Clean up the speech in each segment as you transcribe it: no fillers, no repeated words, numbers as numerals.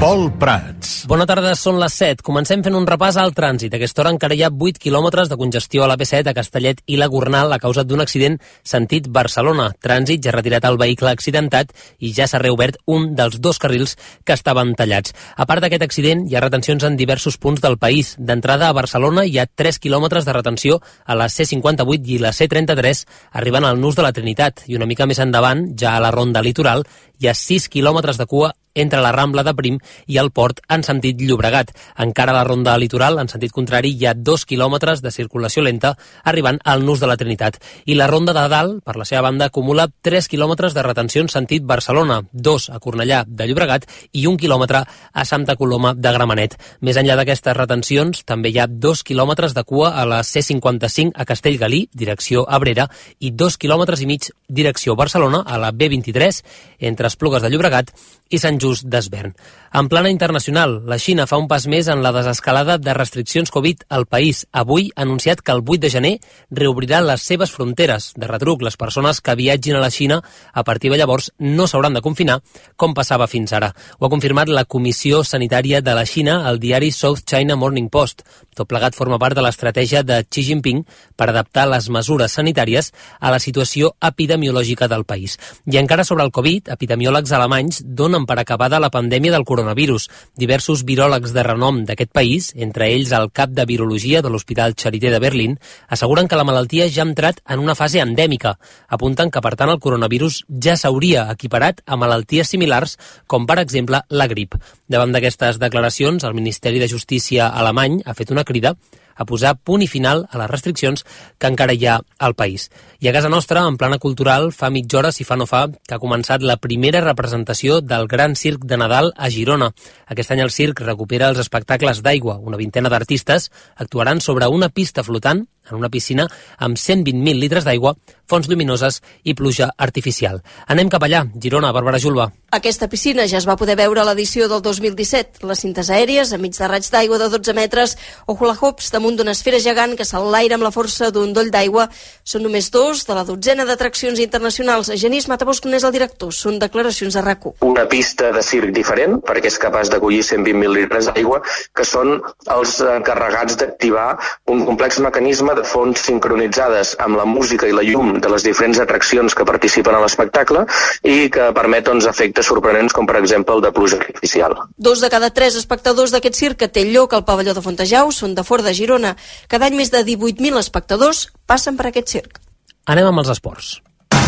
Pol Prats. Bona tarda, són les 7. Comencem fent un repàs al trànsit. A aquesta hora encara hi ha 8 quilòmetres de congestió a l'AP7 a Castellet i la Gornal a causa d'un accident sentit Barcelona. Trànsit ja ha retirat el vehicle accidentat i ja s'ha reobert un dels 2 carrils que estaven tallats. A part d'aquest accident, hi ha retencions en diversos punts del país. D'entrada a Barcelona hi ha 3 quilòmetres de retenció a la C58 i la C33 arribant al Nus de la Trinitat. I una mica més endavant, ja a la Ronda Litoral, hi ha 6 quilòmetres de cua entre la Rambla de Prim i el Port en sentit Llobregat. Encara a la Ronda Litoral, en sentit contrari, hi ha 2 quilòmetres de circulació lenta arribant al Nus de la Trinitat. I la Ronda de Dalt, per la seva banda, acumula 3 quilòmetres de retenció en sentit Barcelona, 2 a Cornellà de Llobregat i 1 quilòmetre a Santa Coloma de Gramenet. Més enllà d'aquestes retencions, també hi ha 2 quilòmetres de cua a la C55 a Castellgalí, direcció Abrera, i 2 quilòmetres i mig direcció Barcelona a la B23 entre Esplugues de Llobregat i Sant Just d'Esvern. En plana internacional, la Xina fa un pas més en la desescalada de restriccions Covid al país. Avui ha anunciat que el 8 de gener reobrirà les seves fronteres. De retruc, les persones que viatgin a la Xina a partir de llavors no s'hauran de confinar com passava fins ara. Ho ha confirmat la Comissió Sanitària de la Xina al diari South China Morning Post. Tot plegat forma part de l'estratègia de Xi Jinping per adaptar les mesures sanitàries a la situació epidemiològica del país. I encara sobre el Covid, epidemiòlegs alemanys donen per acabada la pandèmia del coronavirus. Diversos viròlegs de renom d'aquest país, entre ells el cap de virologia de l'Hospital Charité de Berlín, asseguren que la malaltia ja ha entrat en una fase endèmica. Apunten que, per tant, el coronavirus ja s'hauria equiparat a malalties similars, com per exemple la grip. Davant d'aquestes declaracions, el Ministeri de Justícia alemany ha fet una crida a posar punt i final a les restriccions que encara hi ha al país. I a casa nostra, en plana cultural, fa mitja hora, si fa no fa, que ha començat la primera representació del Gran Circ de Nadal a Girona. Aquest any el circ recupera els espectacles d'aigua. Una vintena d'artistes actuaran sobre una pista flotant en una piscina amb 120.000 litres d'aigua, fonts lluminoses i pluja artificial. Anem cap allà, Girona, Bàrbara Julba. Aquesta piscina ja es va poder veure a l'edició del 2017. Les cintes aèries, enmig de raigs d'aigua de 12 metres, o hula hoops damunt d'una esfera gegant que s'enlaira amb la força d'un doll d'aigua, són només 2 de la dotzena d'atraccions internacionals. Genís Matabosc n'és el director. Són declaracions de RAC1. Una pista de circ diferent, perquè és capaç d'acollir 120.000 litres d'aigua, que són els encarregats d'activar un complex mecanisme de fonts sincronitzades amb la música i la llum de les diferents atraccions que participen a l'espectacle i que permet efectes sorprenents com per exemple el de pluja artificial. 2 de cada 3 espectadors d'aquest circ que té lloc al pavelló de Fontejau són de fora de Girona. Cada any més de 18.000 espectadors passen per aquest circ. Anem amb els esports.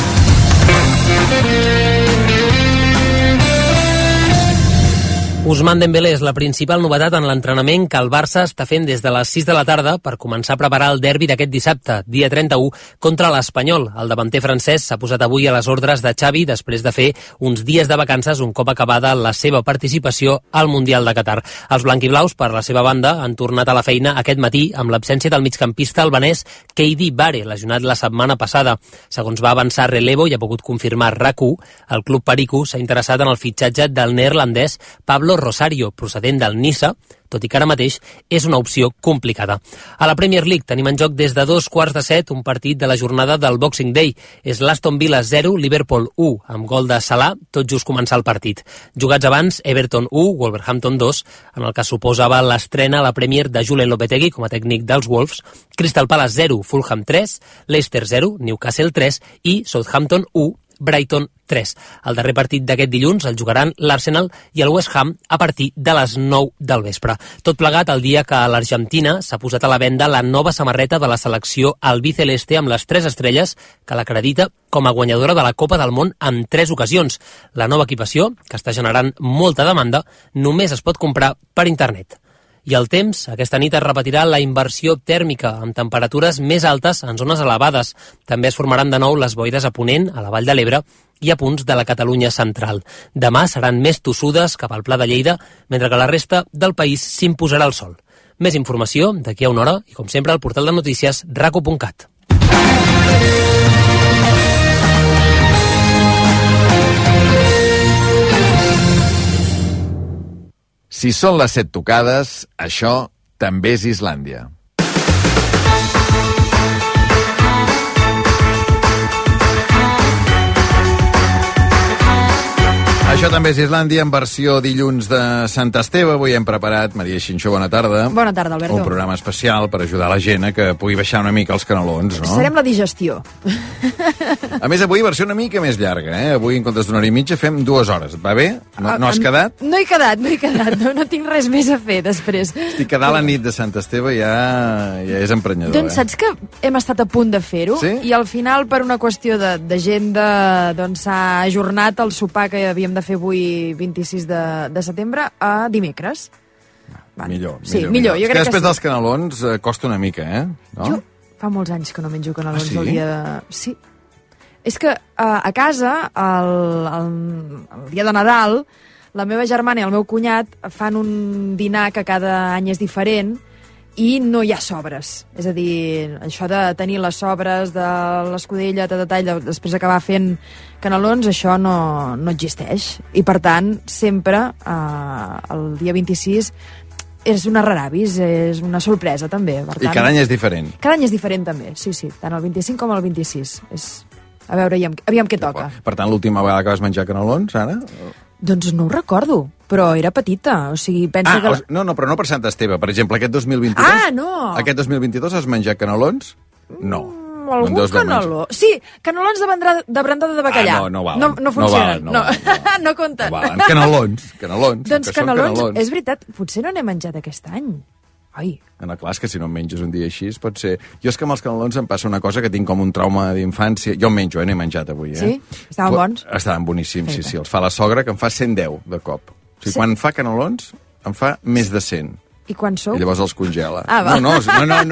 Ousmane Dembélé és la principal novetat en l'entrenament que el Barça està fent des de les 6 de la tarda per començar a preparar el derbi d'aquest dissabte, dia 31, contra l'Espanyol. El davanter francès s'ha posat avui a les ordres de Xavi després de fer uns dies de vacances un cop acabada la seva participació al Mundial de Qatar. Els blanquiblaus, per la seva banda, han tornat a la feina aquest matí amb l'absència del migcampista albanès Keidi Bare, lesionat la setmana passada. Segons va avançar Relevo i ha pogut confirmar RAC1, el club perico s'ha interessat en el fitxatge del neerlandès Pablo Rosario, procedent del Niça, tot i que ara mateix és una opció complicada. A la Premier League tenim en joc des de 2:15 un partit de la jornada del Boxing Day. És l'Aston Villa 0, Liverpool 1, amb gol de Salah, tot just començar el partit. Jugats abans, Everton 1, Wolverhampton 2, en el que suposava l'estrena a la Premier de Julen Lopetegui com a tècnic dels Wolves, Crystal Palace 0, Fulham 3, Leicester 0, Newcastle 3 i Southampton 1, Brighton 3. El darrer partit d'aquest dilluns el jugaran l'Arsenal i el West Ham a partir de les 9 del vespre. Tot plegat el dia que a l'Argentina s'ha posat a la venda la nova samarreta de la selecció albiceleste amb les 3 estrelles que l'acredita com a guanyadora de la Copa del Món en 3 ocasions. La nova equipació, que està generant molta demanda, només es pot comprar per internet. I el temps, aquesta nit es repetirà la inversió tèrmica, amb temperatures més altes en zones elevades. També es formaran de nou les boires a ponent, a la Vall de l'Ebre i a punts de la Catalunya central. Demà seran més tossudes cap al Pla de Lleida, mentre que la resta del país s'imposarà el sol. Més informació d'aquí a una hora i, com sempre, al portal de notícies raco.cat. Si són les 7 tocades, això també és Islàndia. Això també és Islàndia, en versió dilluns de Sant Esteve. Avui hem preparat, Maria Xinxó, bona tarda. Bona tarda, Alberto. Un programa especial per ajudar la gent a que pugui baixar una mica els canelons, no? Serem la digestió. A més, avui versió una mica més llarga, eh? Avui, en comptes d'una hora i mitja, fem 2 hores. Va bé? No has quedat? No he quedat. No tinc res més a fer després. Estic quedar la nit de Sant Esteve ja és emprenyador, doncs saps que hem estat a punt de fer-ho, sí? I al final, per una qüestió d'agenda, doncs s'ha ajornat el sopar que havíem de fer avui 26 de setembre a dimecres. Millor. Sí, millor. Jo crec que després dels canelons costa una mica, eh? No? Jo fa molts anys que no menjo canelons sí? el dia de... Sí. És que a casa, el dia de Nadal, la meva germana i el meu cunyat fan un dinar que cada any és diferent i no hi ha sobres. És a dir, això de tenir les sobres de l'escudella, després acabar fent canelons, això no existeix. I, per tant, sempre, el dia 26, és una raravis, és una sorpresa, també. Per tant, I cada any és diferent. Cada any és diferent, també, sí. Tant el 25 com el 26. A veure, aviam què toca. Per tant, l'última vegada que vas menjar canelons, ara? Doncs no ho recordo, però era petita, o sigui, pensa que... No, però no per Sant Esteve. Per exemple, aquest 2022... Ah, no! Aquest 2022 has menjat canelons? No. Algun caneló. Sí, canelons de brandada de bacallà. No val. No funcionen. No compten. No valen. Canelons. Doncs canelons, és veritat, potser no n'he menjat aquest any. Ai. Clar, és que si no menges un dia així, pot ser... Jo és que amb els canelons em passa una cosa que tinc com un trauma d'infància. Jo en menjo, n'he menjat avui, Sí? Estaven bons? Estaven boníssims, sí. Els fa la sogra, que em fa 110 de cop. O sigui, quan fa canelons, em fa més de 100. I quan sou? I llavors els congela. Va. No.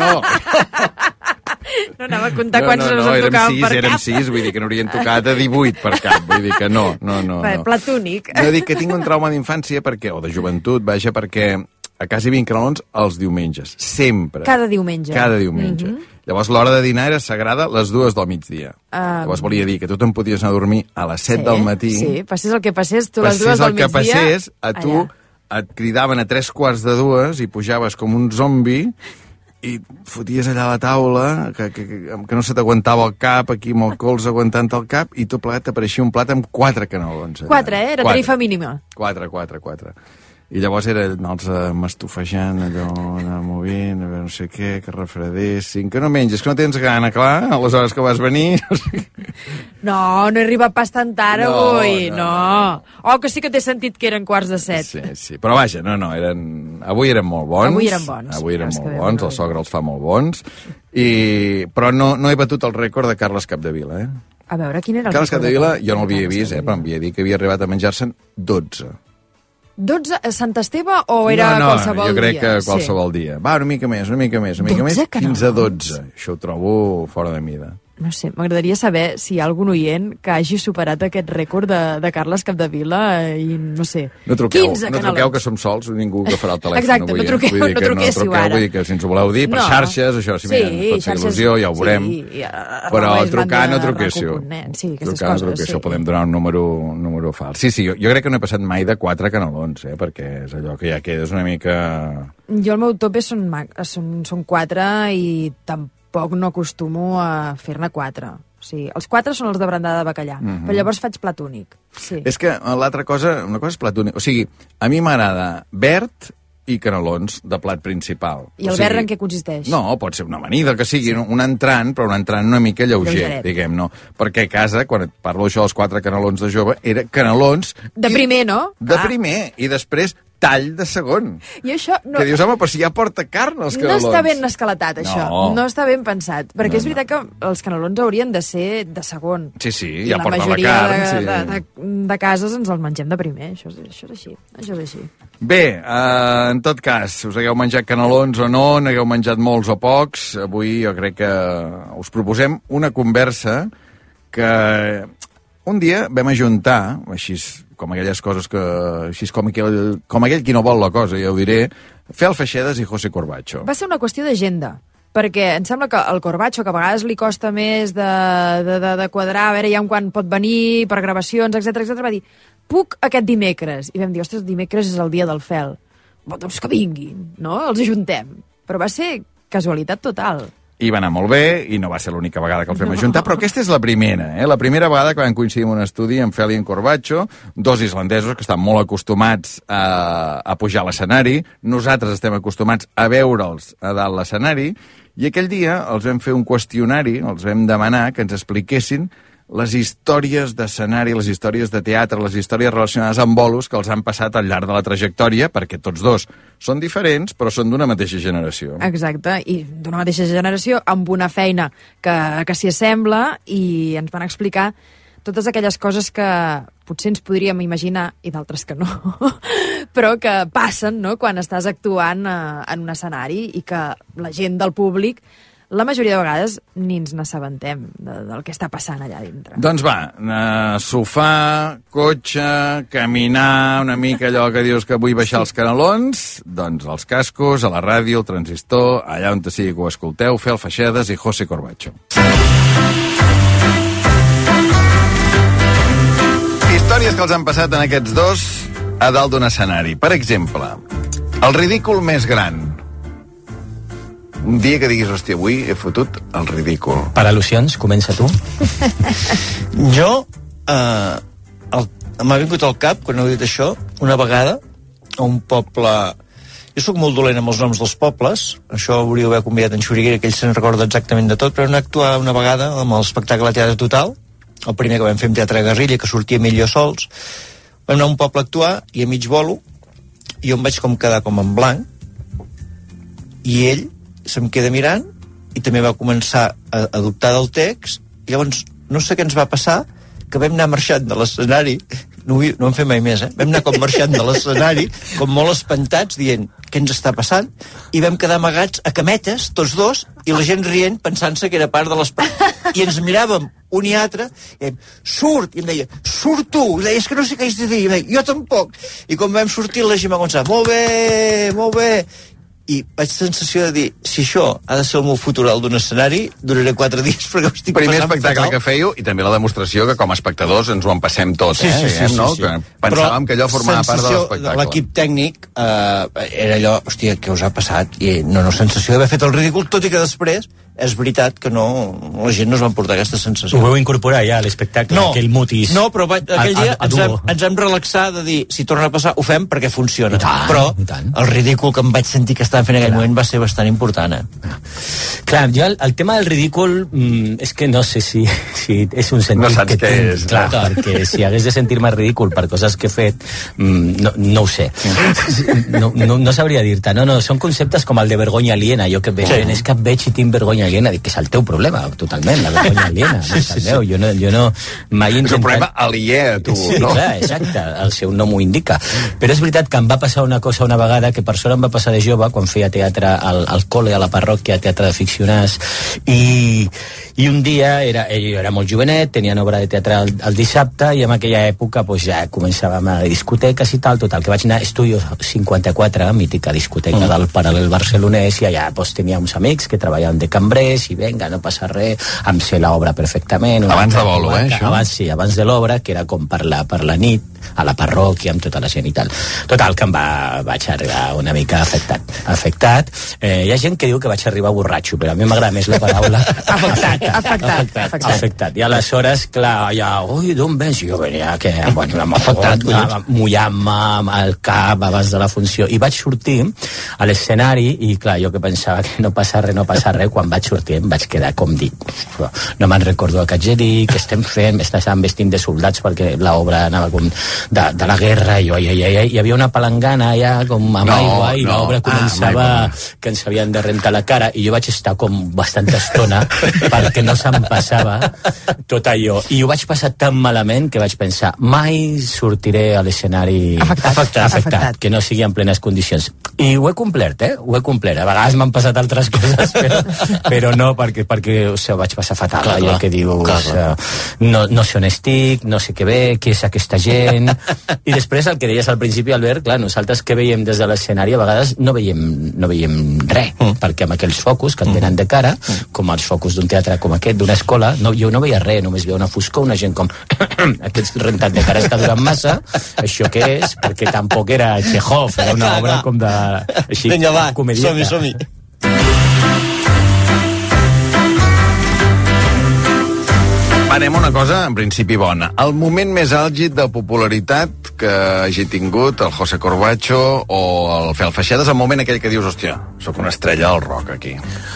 No anava a comptar quants ens en tocaven per cap. Érem 6, vull dir que n'haurien tocat a 18 per cap. Vull dir que no. Plat únic. No dic que tinc un trauma d'infància, o de joventut, vaja, perquè a casa hi havia canelons els diumenges. Sempre. Cada diumenge. Llavors, l'hora de dinar era sagrada les 2 del migdia. Llavors volia dir que tu te'n podies anar a dormir a les 7 del matí. Sí, passés el que passés, tu les 2 del migdia... Passés el que passés, a tu et cridaven a 3:45 i pujaves com un zombi i foties allà a la taula, que no se t'aguantava el cap, aquí amb el colze aguantant el cap, i tot plegat t'apareixia un plat amb 4 canelons. 4, Era tarifa mínima. 4. I llavors era anar-los mastofejant, allò, anar movent, a veure no sé què, que refredessin, que no menges, que no tens gana, clar, a les hores que vas venir. No he arribat pas tan tard avui, no. Oh, que sí que t'he sentit que eren 6:45. Sí, però vaja, avui eren molt bons. Avui eren molt bons, el sogre els fa molt bons, però no he batut el rècord de Carles Capdevila, eh? A veure, quin era el Carles Capdevila, jo no l'havia vist, però em havia dit que havia arribat a menjar-se'n 12. 12 a Sant Esteve o era qualsevol dia? Jo crec que qualsevol dia. Va, una mica més, fins a 12. Això ho trobo fora de mida. No sé, m'agradaria saber si hi ha algun oient que hagi superat aquest rècord de Carles Capdevila i, no sé, 15 canelons. No truqueu que som sols, ningú que farà el telèfon. Exacte, no truquéssiu ara. Vull dir que si ens ho voleu dir, per xarxes, això, si pot fer il·lusió, ja ho veurem. Però trucar no truquéssiu. Trucar no truquéssiu, podem donar un número fals. Sí, jo crec que no he passat mai de 4 canelons, perquè és allò que ja quedes una mica... Jo el meu tope són 4 i tampoc no acostumo a fer-ne 4. O sigui, els 4 són els de brandada de bacallà, però llavors faig plat únic. Sí. És que una cosa és plat únic. O sigui, a mi m'agrada verd i canelons de plat principal. I el verd en què consisteix? No, pot ser una amanida, que sigui un entrant, però un entrant una mica lleuger, diguem, no? Perquè a casa, quan et parlo això dels 4 canelons de jove, era canelons... De primer, no? De primer, i després tall de segon. I això... Que dius, home, però si ja porta carn, els canelons. No està ben escalatat, això. No està ben pensat. Perquè és veritat que els canelons haurien de ser de segon. Sí, ja porta la carn. La majoria de cases ens els mengem de primer. Això és així. Bé, en tot cas, us hagueu menjat canelons o no, n'hagueu menjat molts o pocs, avui jo crec que us proposem una conversa que un dia vam ajuntar, així com aquelles coses que... Així com aquell qui no vol la cosa, ja ho diré, Fel Feixedes i José Corbacho. Va ser una qüestió d'agenda, perquè em sembla que el Corbacho, que a vegades li costa més de quadrar, a veure ja quan pot venir per gravacions, etc, va dir, puc aquest dimecres? I vam dir, ostres, dimecres és el dia del Fel. Doncs que vinguin, no? Els ajuntem. Però va ser casualitat total. i va anar molt bé, i no va ser l'única vegada que els vam ajuntar, però aquesta és la primera, la primera vegada que vam coincidir en un estudi amb Feli i en Corbacho, dos islandesos que estan molt acostumats a pujar a l'escenari, nosaltres estem acostumats a veure'ls a dalt l'escenari, i aquell dia els vam fer un qüestionari, els vam demanar que ens expliquessin les històries d'escenari, les històries de teatre, les històries relacionades amb bolos que els han passat al llarg de la trajectòria, perquè tots dos són diferents, però són d'una mateixa generació. Exacte, i d'una mateixa generació, amb una feina que s'hi assembla, i ens van explicar totes aquelles coses que potser ens podríem imaginar, i d'altres que no, però que passen, no?, quan estàs actuant en un escenari, i que la gent del públic, la majoria de vegades, ni ens n'assabentem del que està passant allà dintre. Doncs va, sofà, cotxe, caminar, una mica allò que dius que vull baixar els canelons, doncs els cascos, a la ràdio, el transistor, allà on sigui que ho escolteu, Fel Feixedes i José Corbacho. Històries que els han passat en aquests dos a dalt d'un escenari. Per exemple, el ridícul més gran. Un dia que diguis, hòstia, avui he fotut el ridícul. Per al·lusions, comença tu. Jo, m'ha vingut al cap, quan heu dit això, una vegada, a un poble... Jo sóc molt dolent amb els noms dels pobles, això hauríeu d'haver convidat en Xuriguera, que ell se'n recorda exactament de tot, però vam actuar una vegada amb l'espectacle Teatre Total, el primer que vam fer amb Teatre Guerrilla, que sortia ell i jo sols. Vam anar a un poble a actuar, i a mig bolo, i jo em vaig com quedar com en blanc, i ell se'm queda mirant, i també va començar a dubtar del text, i llavors no sé què ens va passar, que vam anar marxant de l'escenari, no en fem mai més, vam anar com marxant de l'escenari, com molt espantats, dient, què ens està passant? I vam quedar amagats a cametes, tots dos, i la gent rient, pensant-se que era part de l'espectacle. I ens miràvem un i altre, i dèiem, surt! I em deia, surt tu! I deia, és que no sé què haig de dir. I em deia, jo tampoc! I quan vam sortir, la gent va començar, molt bé, molt bé! I vaig sensació de dir, si això ha de ser el meu futural d'un escenari, duraré 4 dies perquè ho estic primer passant espectacle fatal. que fèieu, i també la demostració que com a espectadors ens ho empassem tot, Sí. no? Que pensàvem que allò formava part de l'espectacle. L'equip tècnic era allò, hòstia, què us ha passat? I sensació d'haver fet el ridícul, tot i que després és veritat que no, la gent no es va emportar aquesta sensació. Ho vau incorporar ja a l'espectacle, aquell mutis? No, però aquell dia ens vam relaxar de dir, si torna a passar, ho fem perquè funciona. Però el ridícul que em vaig sentir que estava fent en aquell moment va ser bastant important. Clar, jo el tema del ridícul és que no sé si és un sentit no saps que què tinc. és. Clar, perquè si hagués de sentir-me ridícul per coses que he fet, no ho sé. No sabria dir-te. No, són conceptes com el de vergonya aliena. Jo que veig, és que veig i tinc vergonya aliena, dic que és el teu problema, totalment, la vergonya aliena. Jo no mai és un problema aliè a tu, sí, no? Clar, exacte, el seu nom ho indica. Però és veritat que em va passar una cosa una vegada, que per sort em va passar de jove, quan feia teatre al col·le, a la parròquia, teatre de ficcionats, i un dia, jo era molt jovenet, tenien obra de teatre el dissabte, i en aquella època ja començàvem a discoteques i tal, total, que vaig anar a Estudio 54, mítica discoteca del paral·lel barcelonès, i allà tenia uns amics que treballaven de cambrer, i venga, no passa res, em sé l'obra perfectament. Abans de bolo, això? Abans de l'obra, que era com per la nit, a la parròquia, amb tota la gent i tal. Total, que vaig arribar una mica afectat. Hi ha gent que diu que vaig arribar borratxo, però a mi m'agrada més la paraula afectat. I aleshores, clar, ui, d'on vens? Jo venia mullant-me amb el cap abans de la funció, i vaig sortir a l'escenari, i clar, jo que pensava que no passa res, quan vaig sortir em vaig quedar com dit, no me'n recordo el que haig de dir, què estem fent, m'estàvem vestint de soldats perquè l'obra anava com de la guerra, i hi havia una palangana allà com amb aigua, i l'obra començava que ens havien de rentar la cara, i jo vaig estar com bastanta estona perquè no se'm passava tot allò, i ho vaig passar tan malament que vaig pensar, mai sortiré a l'escenari afectat, que no sigui en plenes condicions, i ho he complert, ho he complert, a vegades m'han passat altres coses, però no, perquè ho vaig passar fatal, allò que dius, no sé on estic, no sé què ve, qui és aquesta gent, i després el que deies al principi, Albert, clar, nosaltres que veiem des de l'escenari, a vegades no veiem res, perquè amb aquells focus que et venen de cara, com els focus d'un teatre com aquest, d'una escola, jo no veia res, només veia una foscor, una gent com aquest rentat de cara està durant massa, això què és? Perquè tampoc era Chekhov, era una obra com de... Vinga, va, som-hi. Anem a una cosa, en principi, bona. El moment més àlgid de popularitat que hagi tingut el José Corbacho o el Fel Feixedes, el moment aquell que dius, hòstia, sóc una estrella del rock aquí.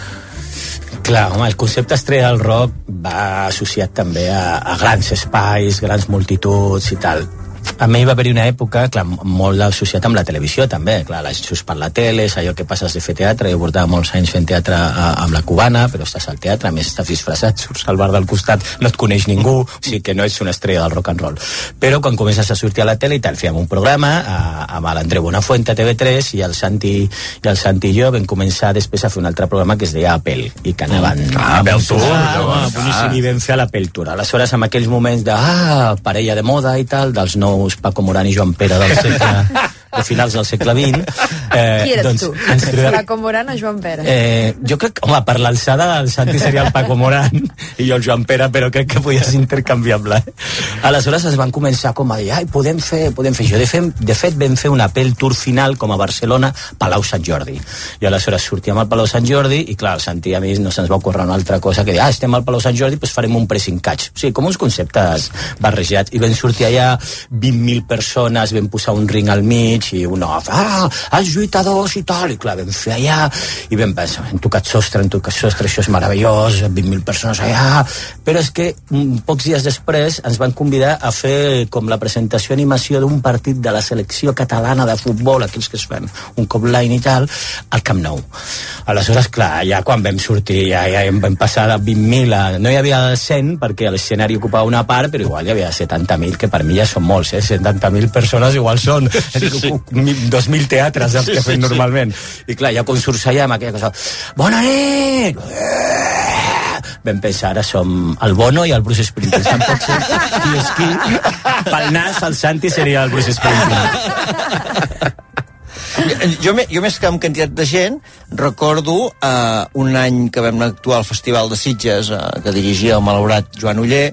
Clar, home, el concepte estrella del rock va associat també a grans espais, grans multituds i tal. A mi va haver-hi una època, clar, molt associat amb la televisió també, clar, l'aixos per la tele, és allò que passes de fer teatre. Jo portava molts anys fent teatre amb la Cubana, però estàs al teatre, a més estàs disfressat, surts al bar del costat, no et coneix ningú, o sigui que no ets una estrella del rock and roll. Però quan comences a sortir a la tele i tal, fèiem un programa amb l'Andreu Buenafuente a TV3 i el Santi i jo vam començar després a fer un altre programa que es deia Apple, i que anaven Apple Tour, boníssim, i vam fer l'Apple Tour. Aleshores, en aquells moments parella de moda i tal, dels nous Paco Morán i Joan Pere del segle de finals del segle XX. Qui eres doncs, tu? Paco Morán o Joan Pere? Jo crec que, home, per l'alçada el Santi seria el Paco Morán i jo el Joan Pere, però crec que podia ser intercanviable. Aleshores es van començar com a dir, podem fer això. De fet, vam fer una Apple Tour final com a Barcelona, Palau Sant Jordi. I aleshores sortíem al Palau Sant Jordi i, clar, el Santi a mi no se'ns va ocórrer una altra cosa que dir, estem al Palau Sant Jordi, doncs farem un pressing catch. O sigui, com uns conceptes barrejats. I vam sortir allà 20.000 persones, vam posar un ring al mig, i un off, els lluitadors i tal, i clar, vam fer allà, i vam pensar, hem tocat sostre, això és meravellós, 20.000 persones allà, però és que pocs dies després ens van convidar a fer com la presentació animació d'un partit de la selecció catalana de futbol, aquells que es fan un cop l'any i tal, al Camp Nou. Aleshores, clar, ja quan vam sortir, ja vam passar de 20.000 a... No hi havia 100, perquè l'escenari ocupava una part, però igual hi havia 70.000, que per mi ja són molts, 70.000 persones igual són 2.000 teatres els que fem normalment. I clar, ja quan surts allà amb aquella cosa, bona nit! Vam pensar, ara som el Bono i el Bruce Springsteen. Tampoc sé qui és qui. Pel nas, el Santi seria el Bruce Springsteen. Jo més que amb quantitat de gent recordo un any que vam actuar al Festival de Sitges que dirigia el malaurat Joan Oller.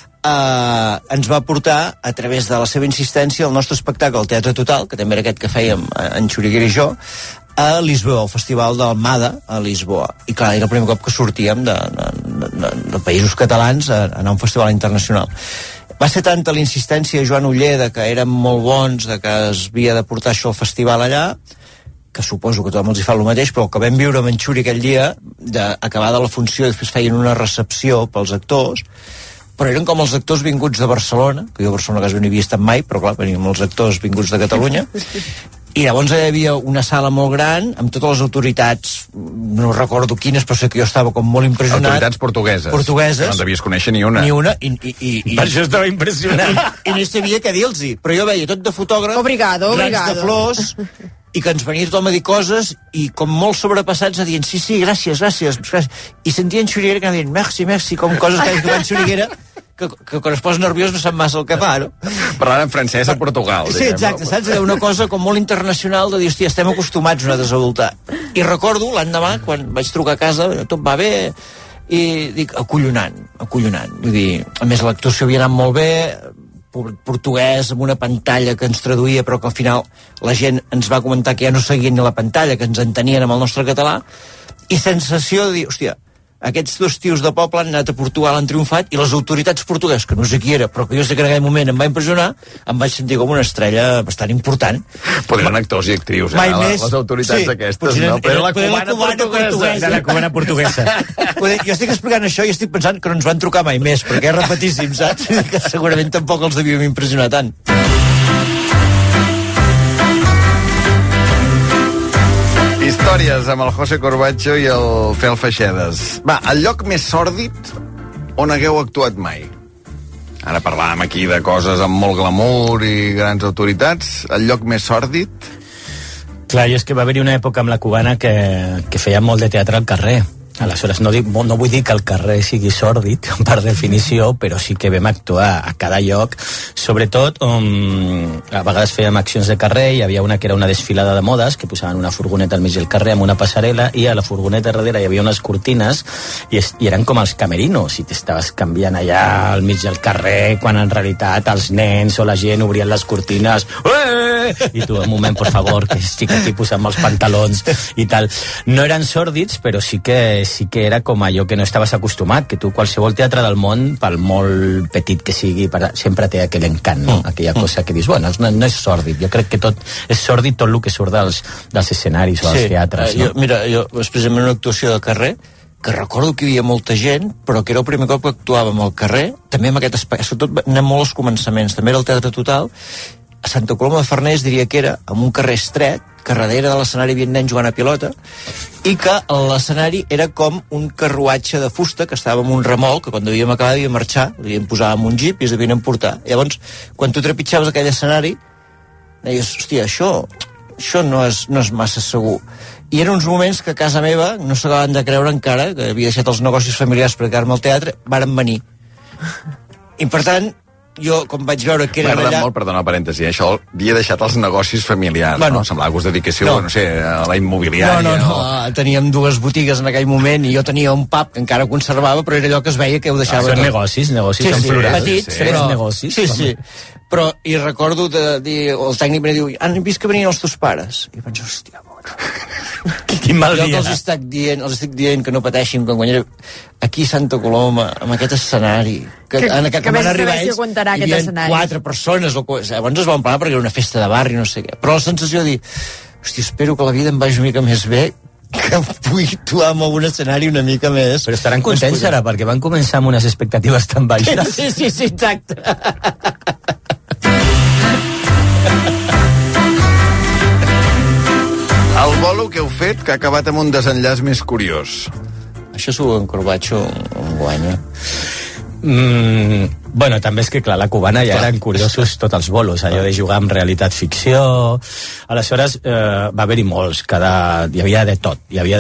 Ens va portar, a través de la seva insistència, el nostre espectacle al Teatre Total, que també era aquest que fèiem en Xuriguera i jo, a Lisboa, al Festival del MADA a Lisboa. I clar, era el primer cop que sortíem de països catalans a anar a un festival internacional. Va ser tanta la insistència de Joan Oller de que érem molt bons, de que es havia de portar això al festival allà, que suposo que tothom els hi fa el mateix, però el que vam viure amb en Xuri aquell dia, d'acabada la funció, després feien una recepció pels actors, però eren com els actors vinguts de Barcelona, que jo a Barcelona quasi no hi havia estat mai, però clar, veníem els actors vinguts de Catalunya, i llavors hi havia una sala molt gran, amb totes les autoritats, no recordo quines, però sé que jo estava com molt impressionat. Autoritats portugueses. Que no en devies conèixer ni una. Ni una, i per això estava impressionat. I no sabia què dir-los, però jo veia tot de fotògraf, grans de flors, i que ens venia tothom a dir coses i com molt sobrepassats a dir sí, gràcies. I sentien Xuriguera que anaven dient merci, com coses que van Xuriguera que quan es posa nerviós no sap massa el que fa, no? Parlant en francès a Portugal. Sí, exacte, saps? Una cosa com molt internacional de dir, hòstia, estem acostumats nosaltres a voltar. I recordo l'endemà, quan vaig trucar a casa, tot va bé, i dic, acollonant. Vull dir, a més l'actuació havia anat molt bé, portuguès amb una pantalla que ens traduïa, però que al final la gent ens va comentar que ja no seguien ni la pantalla, que ens entenien amb el nostre català, i sensació de dir, hòstia, aquests dos tios de poble han anat a Portugal, han triomfat, i les autoritats portugueses, que no sé qui era, però que jo sé que en aquell moment em va impressionar, em vaig sentir com una estrella bastant important. Podrien actors i actrius, les autoritats aquestes, no? Però la cubana portuguesa. De la cubana portuguesa. Jo estic explicant això i estic pensant que no ens van trucar mai més, perquè és repetíssim, saps? Que segurament tampoc els devíem impressionar tant. Històries amb el José Corbacho i el Fel Feixedes. Va, el lloc més sòrdid on hagueu actuat mai? Ara parlàvem aquí de coses amb molt glamour i grans autoritats. El lloc més sòrdid? Clar, és que va haver-hi una època amb la Cubana que feia molt de teatre al carrer. Aleshores, no vull dir que el carrer sigui sòrdid, per definició, però sí que vam actuar a cada lloc, sobretot a vegades fèiem accions de carrer, hi havia una que era una desfilada de modes, que posaven una furgoneta al mig del carrer amb una passarel·la, i a la furgoneta darrere hi havia unes cortines, i eren com els camerinos, i t'estaves canviant allà al mig del carrer, quan en realitat els nens o la gent obrien les cortines, i tu, un moment, por favor, que estic aquí posant-me els pantalons, i tal. No eren sòrdids, però sí que sí que era com allò que no estaves acostumat, que tu qualsevol teatre del món, pel molt petit que sigui, sempre té aquell encant, no? Aquella cosa que dius, bueno, no és sòrdid, jo crec que tot és sòrdid, tot el que surt dels escenaris o dels teatres, no? Jo precisament una actuació de carrer, que recordo que hi havia molta gent, però que era el primer cop que actuàvem al carrer, també amb aquest espai, sobretot anem molt als començaments, també era el Teatre Total, a Santa Coloma de Farners diria que era amb un carrer estret, que darrere de l'escenari hi havia nens jugant a pilota, i que l'escenari era com un carruatge de fusta que estava en un remolc, que quan devíem acabar devia marxar, devien posar en un jeep i es devien emportar. Llavors, quan tu trepitjaves aquell escenari, deies, hòstia, això no és massa segur. I eren uns moments que a casa meva no s'acabaven de creure encara, que havia deixat els negocis familiars per quedar-me al teatre, varen venir. I per tant, jo, com vaig veure que eren allà... molt, perdona, parèntesi, això havia deixat els negocis familiars, no? Semblava que us dediquéssiu, no sé, a la immobiliària. No, teníem 2 botigues en aquell moment i jo tenia un pub que encara conservava, però era allò que es veia que ho deixava tot. Negocis en plural. Petits, però... negocis. Sí. Però, i recordo de dir, el tècnic me diu, han vist que venien els teus pares? I penso, hòstia, quin mal dia. Jo els estic dient que no pateixin quan guanyaré aquí a Santa Coloma, amb aquest escenari que van arribar ells, hi havia 4 persones, llavors es van planar perquè era una festa de barri, no sé què, però la sensació de dir, hòstia, espero que la vida em vagi una mica més bé, que pugui actuar en algun escenari una mica més. Però estaran contents ara, perquè van començar amb unes expectatives tan baixes. Sí, exacte. El bolo que heu fet que ha acabat amb un desenllaç més curiós. Això s'ho en Corbacho guanya. Bueno, també és que, clar, la cubana ja eren curiosos tots els bolos, allò de jugar amb realitat-ficció. Aleshores, va haver-hi molts, hi havia de tot.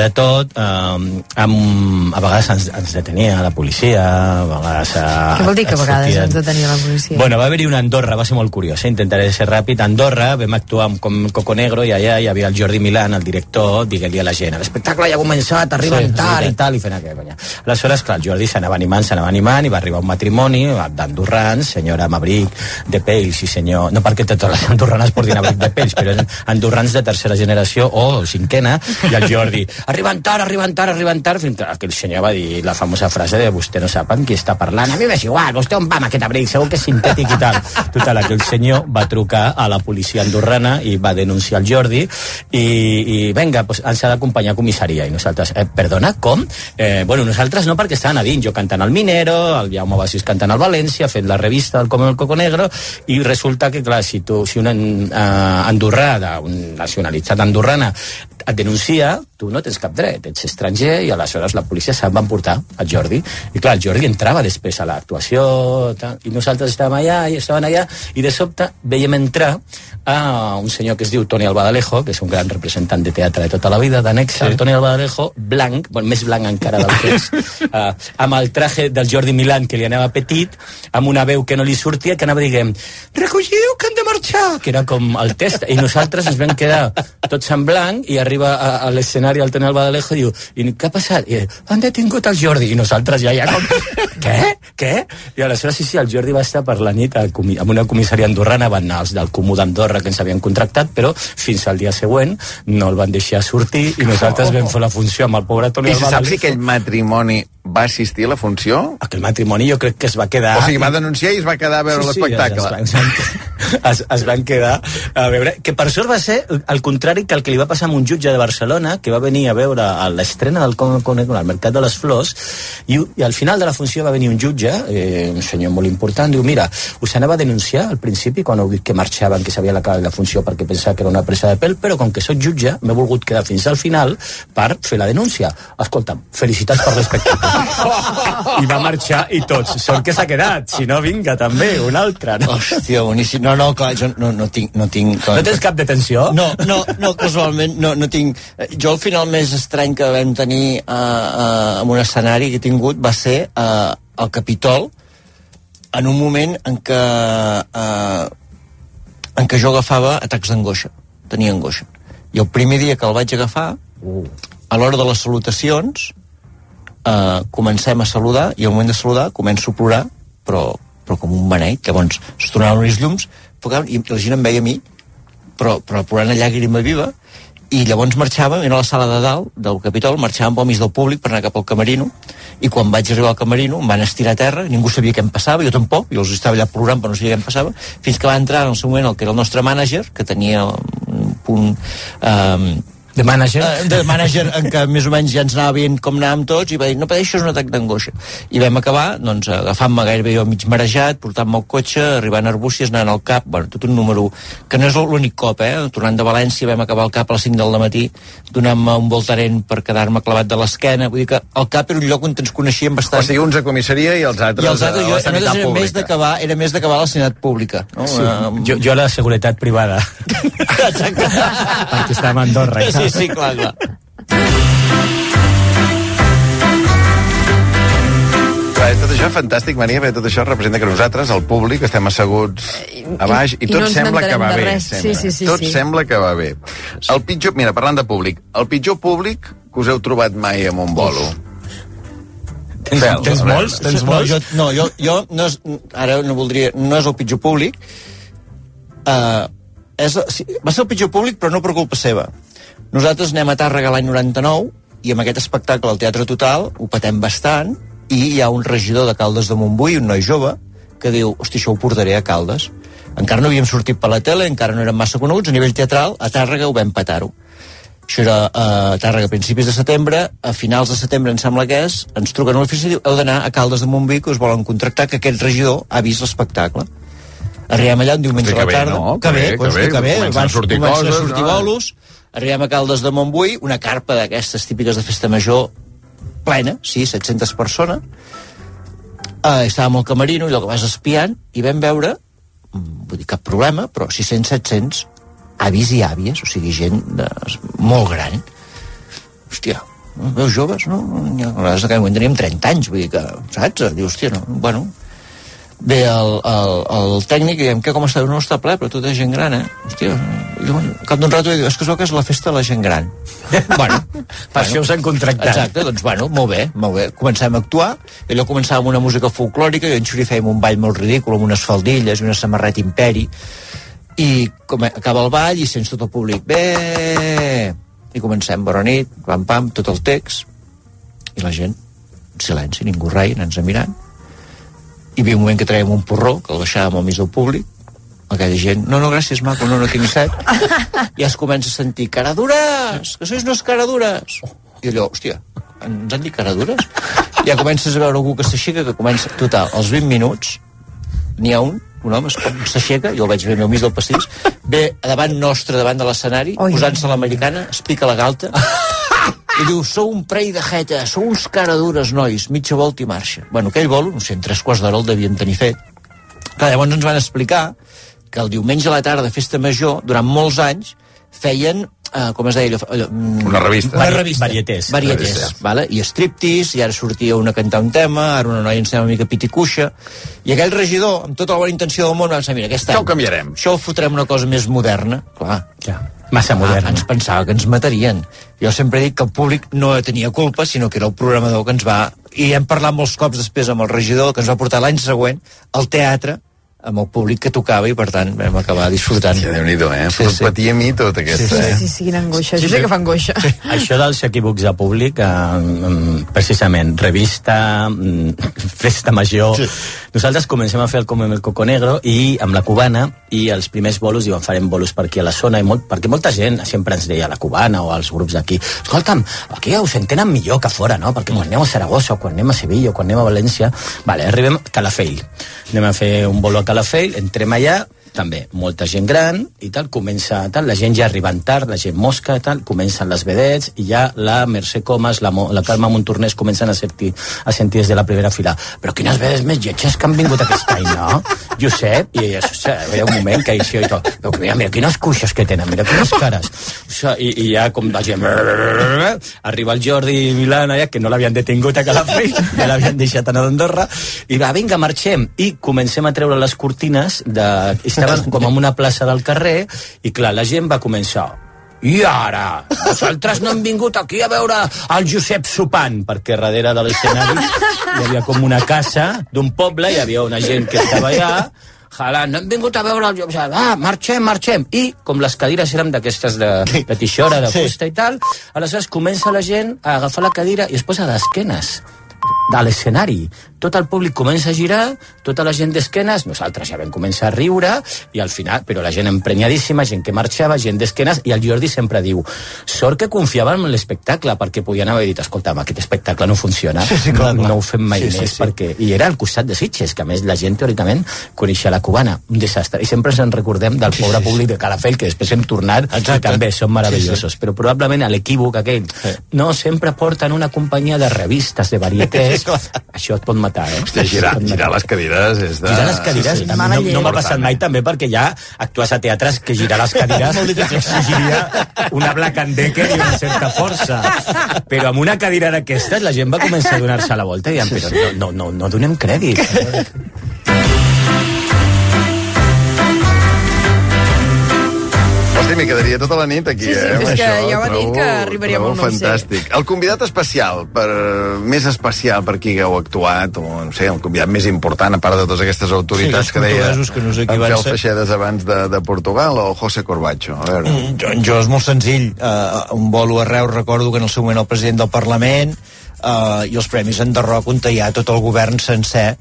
A vegades ens detenia la policia, a vegades... Què vol dir que a vegades ens detenia la policia? Bueno, va haver-hi una a Andorra, va ser molt curiós, intentaré ser ràpid. A Andorra vam actuar com Coco Negro i allà hi havia el Jordi Milán, el director, diguent-li a la gent, l'espectacle ja ha començat, arriben tard i tal, i fent aquella conya. Aleshores, clar, el Jordi s'anava animant, i va arribar un matrimoni d'andorrans, senyora Mabric de Pells i senyor... No perquè totes les andorranes portin Mabric de Pells, però eren andorrans de tercera generació o cinquena, i el Jordi, arriben tard, fins que aquell senyor va dir la famosa frase de vostè no sap amb qui està parlant, a mi m'és igual, vostè on va amb aquest abric, segur que és sintètic i tal. Total, aquell senyor va trucar a la policia andorrana i va denunciar el Jordi i venga, pues, ens ha d'acompanyar a comissaria. I nosaltres, perdona, com? Bueno, nosaltres no, perquè estaven a dins, jo cantant al Minero, el Jaume Basís cantant al València, fent la revista del Com el Coco Negro, i resulta que, clar, si un andorrà, un nacionalitzat andorrana, et denuncia, tu no tens cap dret, ets estranger, i aleshores la policia se'n va emportar al Jordi. I clar, el Jordi entrava després a l'actuació, i nosaltres estaven allà, i de sobte veiem entrar a un senyor que es diu Toni Albadalejo, que és un gran representant de teatre de tota la vida, d'Anexa, sí. Toni Albadalejo, blanc, bueno, més blanc encara del que és, amb el traje del Jordi Milán, que li anava petit, amb una veu que no li sortia, que anava dient, recolliu que hem de marxar, que era com el test, i nosaltres ens vam quedar tots en blanc, i arriba a l'escenari el Toni Albadalejo i diu, i què ha passat? I han detingut el Jordi, i nosaltres ja com, què? I aleshores sí, el Jordi va estar per la nit amb una comissària andorrana, van anar els del Comú d'Andorra que ens havien contractat, però fins al dia següent no el van deixar sortir i nosaltres vam fer la funció amb el pobre Toni Albadalejo. I se sap si aquell matrimoni va assistir a la funció? Aquell matrimoni jo crec que es va quedar... O sigui, va denunciar i es va quedar a veure l'espectacle. Es van quedar a veure... Que per sort va ser al contrari que el que li va passar amb un jutge de Barcelona, que va venir a veure l'estrena del Com Negro al Mercat de les Flors, i al final de la funció va venir un jutge, un senyor molt important, diu, mira, us anava a denunciar al principi, quan heu dit que marxaven, que s'havia acabat la funció perquè pensava que era una presa de pèl, però com que soc jutge, m'he volgut quedar fins al final per fer la denúncia. Escolta'm, felicitats per l'espectacle. I va marxar i tots. Sort que s'ha quedat, si no vinga també, un altre, no? Hòstia, boníssim. No, clar, jo no tinc... No tens cap detenció? No, casualment no tinc... Jo el final més estrany que vam tenir en un escenari que he tingut va ser al Capitol, en un moment en què jo agafava atacs d'angoixa. Tenia angoixa. I el primer dia que el vaig agafar, a l'hora de les salutacions, comencem a saludar, i al moment de saludar començo a plorar, però com un beneit, que llavors es tornaven els llums, i la gent em veia a mi, però plorant a llàgrima viva, i llavors marxàvem, era a la sala de dalt del Capitol, marxàvem pel mig del públic per anar cap al camerino, i quan vaig arribar al camerino em van estirar a terra, ningú sabia què em passava, jo tampoc, jo els estava allà plorant però no sabia què em passava, fins que va entrar en el seu moment el que era el nostre mànager, que tenia un punt de mànager en què més o menys ja ens anava veient com anàvem tots, i va dir, no pateixo, és un atac d'angoixa. I vam acabar, doncs, agafant-me gairebé jo mig marejat, portant-me el cotxe, arribant a Arbúcies, anant al CAP, bueno, tot un número, que no és l'únic cop, tornant de València vam acabar al CAP a les 5 del matí, donant-me un voltaren per quedar-me clavat de l'esquena, vull dir que el CAP era un lloc on ens coneixíem bastant. O sigui, uns a comissaria i els altres a la sanitat pública. Era més d'acabar a la sanitat pública. No? Sí. Jo a la seguretat privada. Exacte. Perquè estàvem a Andorra. Sí, clar. Tot això és fantàstic, Maria, perquè tot això representa que nosaltres, el públic, estem asseguts a baix i tot no sembla que va bé. Sí. Sembla que va bé. El pitjor, mira, parlant de públic, el pitjor públic que us heu trobat mai amb un bolo. Tens molts? Jo no és, ara no voldria, no és el pitjor públic, va ser el pitjor públic però no per culpa seva. Nosaltres anem a Tàrrega l'any 99 i amb aquest espectacle al Teatre Total ho patem bastant i hi ha un regidor de Caldes de Montbui, un noi jove, que diu, hosti, això ho portaré a Caldes. Encara no havíem sortit per la tele, encara no érem massa coneguts, a nivell teatral, a Tàrrega ho vam petar-ho. Això era a Tàrrega a principis de setembre, a finals de setembre em sembla que és, ens truquen a l'oficina i diu, heu d'anar a Caldes de Montbui que us volen contractar, que aquest regidor ha vist l'espectacle. Arribem allà un diumenge a la tarda, que bé, comencen a sortir bolos, arribem a Caldes de Montbui, una carpa d'aquestes típiques de festa major plena, sí, 700 persones, estàvem al camerino i allò que vas espiant i vam veure, vull dir, cap problema, però 600-700 avis i àvies, o sigui, gent molt gran. Hòstia, veus joves, no? A vegades en aquell teníem 30 anys, vull dir que, saps? Diu, hòstia, no, bueno... Ve el tècnic i diem, què, com està? No està ple, però tot és gent gran, Hòstia, i al cap d'un rato diu, és que es veu que és la festa de la gent gran. Per això us han contractat. Exacte, doncs molt bé. Comencem a actuar, i allò començàvem una música folclòrica, i en Xuri fèiem un ball molt ridícul, amb unes faldilles i una samarreta imperi, i acaba el ball i sents tot el públic, bé! I comencem, bona nit, pam, tot el text, i la gent, silenci, ningú rai, anant-se mirant. Hi havia un moment que traiem un porró, que el baixàvem al mig del públic, aquella gent, no, gràcies, maco, no tinc set, i ja es comença a sentir, caradures, que sois unes caradures. I allò, hòstia, ens han dit caradures? I ja comences a veure algú que s'aixeca, que comença, total, als 20 minuts, n'hi ha un home s'aixeca, jo el vaig veure al mig del pastís, ve davant nostre, davant de l'escenari, posant-se l'americana, es pica la galta, i diu, sou un prei de jeta, sou uns caradures, nois, mitja volta i marxa. Bueno, aquell bolo, no sé, en 3 quarts d'hora el devien tenir fet. Clar, llavors ens van explicar que el diumenge a la tarda de festa major, durant molts anys, feien, com es deia allò? Una revista. Varietés, vale? I striptease, i ara sortia una a cantar un tema, ara una noia ens una mica piticuixa, i aquell regidor, amb tota la bona intenció del món, va dir, mira, aquest any... Això ho canviarem. Això ho fotrem una cosa més moderna, clar. Ja. Massa moderna. Ens pensava que ens matarien. Jo sempre he dit que el públic no tenia culpa, sinó que era el programador que ens va... I hem parlat molts cops després amb el regidor, que ens va portar l'any següent al teatre, amb el públic que tocava, i per tant vam acabar disfrutant. Sí, Déu-n'hi-do, Sí. Patia a mi tot aquesta, Sí, quina angoixa. Jo sé que fa angoixa. Això dels equívocs de públic, precisament, revista, festa major... Sí. Nosaltres comencem a fer el Comem el Coco Negro i amb la Cubana, i els primers bolos diuen, farem bolos per aquí a la zona, perquè molta gent sempre ens deia, la Cubana o els grups d'aquí, escolta'm, aquí us entenen millor que fora, no? Perquè quan anem a Saragossa, o quan anem a Sevilla, o quan anem a València... Vale, arribem a Calafell. Anem a fer un bolo a Calafell, entrem allà, també, molta gent gran i tal, comença tal, la gent ja arribant tard, la gent mosca, tal, comencen les vedets i ja la Mercè Comas, la Carme Montornès comencen a sentir des de la primera fila. Però quines vedets més lletges que han vingut aquest any, no? Josep, i hi ha un moment que hi i tot, però mira quines cuixes que tenen, mira quines cares. I ja com la gent... Arriba el Jordi Milana, ja, que no l'havien detingut a Calafell, ja l'havien deixat anar a Andorra, i va, vinga, marxem, i comencem a treure les cortines estaven com en una plaça del carrer i clar, la gent va començar i ara, nosaltres no hem vingut aquí a veure el Josep sopant, perquè darrere de l'escenari hi havia com una casa d'un poble, hi havia una gent que estava allà no hem vingut a veure el joc, marxem. I, com les cadires érem d'aquestes de tixora, de fusta i tal, aleshores comença la gent a agafar la cadira i es posa d'esquenes de l'escenari. Tot el públic comença a girar, tota la gent d'esquenes, nosaltres ja vam començar a riure, i al final, però la gent emprenyadíssima, gent que marxava, gent d'esquenes, i el Jordi sempre diu, sort que confiàvem en l'espectacle, perquè podien haver dit, escolta'm, aquest espectacle no funciona, clar. No ho fem mai més, perquè... I era al costat de Sitges, que a més la gent, teòricament, coneixia la cubana, un desastre. I sempre ens en recordem del pobre públic de Calafell, que després hem tornat, i també són meravellosos. Però probablement a l'equívoc aquell, no, sempre porten una companyia de revistes, de varietés, això et pot matar, Hòstia, girar les cadires és de... Girar les cadires no m'ha passat mai, també, perquè ja actues a teatres que girar les cadires exigiria una Black and Decker i una certa força. Però amb una cadira d'aquestes la gent va començar a donar-se la volta i dient, però no donem crèdit. Hosti, m'hi quedaria tota la nit aquí, és que ja ho ha dit que arribaria molt, no fantàstic. El convidat especial, més especial per qui hagueu actuat, o no sé, el convidat més important, a part de totes aquestes autoritats que deia Àngel Feixedes abans de Portugal, o José Corbacho? A veure. Jo és molt senzill. Un bolo a Reus, recordo que en el seu moment el president del Parlament, i els premis Enderroc, on hi ha tot el govern sencer,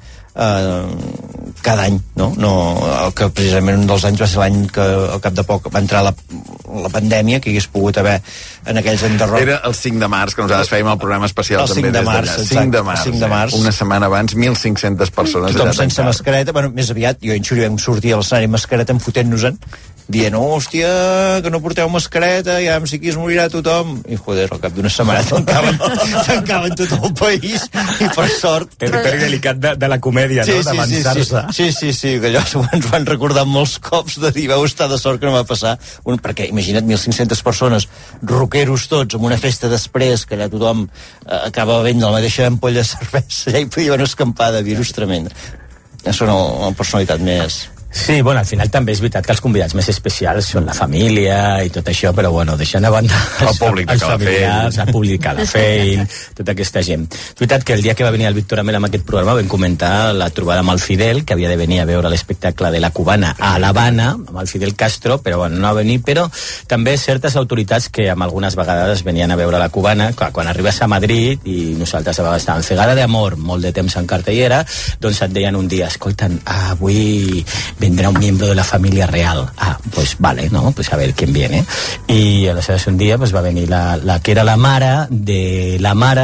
cada any, no? El que precisament un dels anys va ser l'any que al cap de poc va entrar la pandèmia, que hagués pogut haver en aquells Enderroc. Era el 5 de març, que nosaltres fèiem el programa especial també des d'allà. El 5 de març. Una setmana abans, 1.500 persones. Tothom sense mascareta, bueno, més aviat, jo i en Xuri vam sortir a l'escenari amb mascareta, fotent-nos-en, dient, hòstia, que no porteu mascareta, ja si aquí es morirà tothom. I, joder, al cap d'una setmana tancaven tot el país, i per sort... Territori delicat de la comèdia, no? D'avançar-se. Sí, que allò ens van recordar molts cops de dir, vau estar de sort que no va passar. Perquè, imagina't, 1.500 persones, rockeros tots, amb una festa després, que allà tothom acaba bevent de la mateixa ampolla de cervesa, ja hi podia haver una escampada de virus tremenda. Són la personalitat més... Sí, bueno, al final també és veritat que els convidats més especials són la família i tot això, però bueno, deixant a banda el públic de Calafell, el públic de Calafell, tota aquesta gent. És veritat que el dia que va venir el Víctor Amel amb aquest programa vam comentar la trobada amb el Fidel, que havia de venir a veure l'espectacle de la Cubana a l'Havana, amb el Fidel Castro, però bueno, no va venir, però també certes autoritats que amb algunes vegades venien a veure la Cubana, quan arribes a Madrid, i nosaltres a vegades estàvem Cegada de Amor, molt de temps en cartellera, doncs et deien un dia, escolten, avui vendrá un miembro de la familia real. Pues vale, ¿no? Pues a ver quién viene. Y aleshores un dia pues va venir la que era la mare de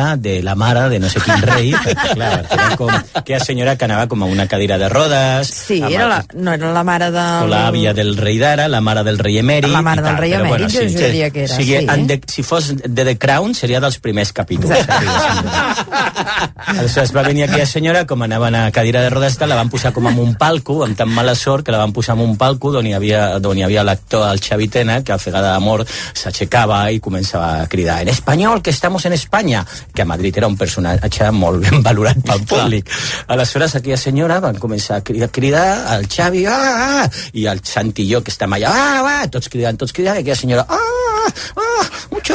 no sé quin rei, perquè clar, era com aquella senyora que anava com a una cadira de rodes. Sí, no era la mare de... O l'àvia del rei d'ara, la mare del rei emèrit. La mare del rei emèrit, jo diria que era, si fos de The Crown, seria dels primers capítols. Aleshores va venir aquella senyora, com anava a cadira de rodes, la van posar com en un palco, amb tan mala sort que la van posar en un palco d'on hi havia l'actor, el Xavi Tena, que a Cegada d'Amor s'aixecava i començava a cridar en espanyol, que estamos en Espanya, que a Madrid era un personatge molt ben valorat pel públic. Aleshores aquella senyora van començar a cridar al Xavi, i al Santilló, que està allà, tots cridant, i aquella senyora, mucho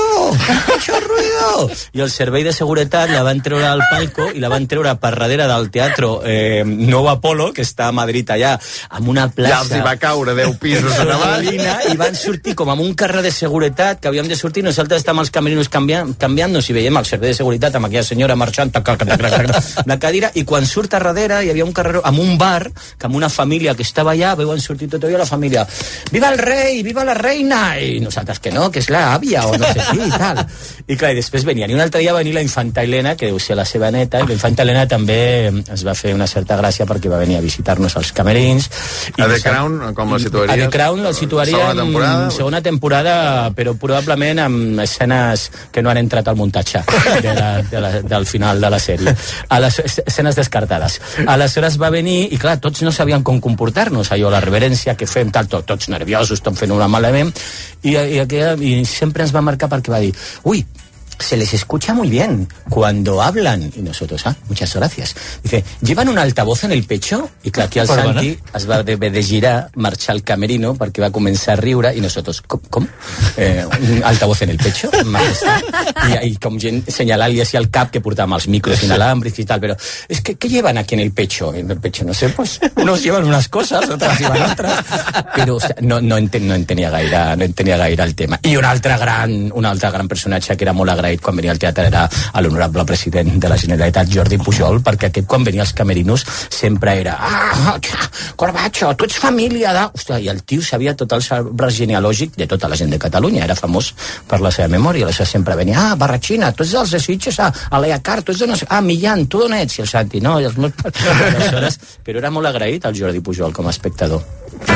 ruido, i el servei de seguretat la van treure al palco i la van treure per darrere del teatre Nou Apolo, que està a Madrid allà, amb una plaça... Ja els hi va caure 10 pisos a davant. I van sortir com amb un carrer de seguretat, que havíem de sortir, nosaltres estàvem als camerinos canviant-nos i veiem el servei de seguretat amb aquella senyora marxant, la cadira, i quan surt a darrere hi havia un carrer amb un bar, que amb una família que estava allà, veuen sortir tot allò, la família, viva el rei, viva la reina, i nosaltres que no, que és l'àvia, o no sé qui, i tal. I clar, i després venien, i un altre dia va venir la infanta Helena, que deu ser la seva neta, i la infanta Helena també es va fer una certa gràcia perquè va venir a visitar-nos als camerins. A The Crown, com la situaries? A The Crown la situaria segona temporada, però probablement amb escenes que no han entrat al muntatge del final de la sèrie. A les escenes descartades. Aleshores va venir, i clar, tots no sabien com comportar-nos, allò, la reverència que fem, tal, tots nerviosos, tot fent una malament, i sempre ens va marcar perquè va dir, ui, se les escucha muy bien cuando hablan. Y nosotros, muchas gracias. Dice, ¿llevan un altavoz en el pecho? I clar, aquí el Santi es va haver de girar, marxar al camerino, perquè va començar a riure, i nosotros, com? Un altavoz en el pecho? Y com gent señalant-li hacia el cap que portàvem els micros inalámbricos y tal, pero es que, ¿qué llevan aquí en el pecho? En el pecho, no sé, pues unos llevan unas cosas, otras llevan otras, pero o sea, no entenia gaire el tema. I un altre gran personatge que era molt agraït quan venia al teatre era l'honorable president de la Generalitat, Jordi Pujol, perquè aquest quan venia als camerinos sempre era Corbacho, tu ets família de... Ostres, i el tio sabia tot el arbre genealògic de tota la gent de Catalunya, era famós per la seva memòria, aleshores sempre venia, Barratxina, tu ets dels de Sitges, Aleacar, tu ets de no sé... Millán, tu d'on ets? I el Santi, no, i els meus... Aleshores, però era molt agraït el Jordi Pujol com a espectador.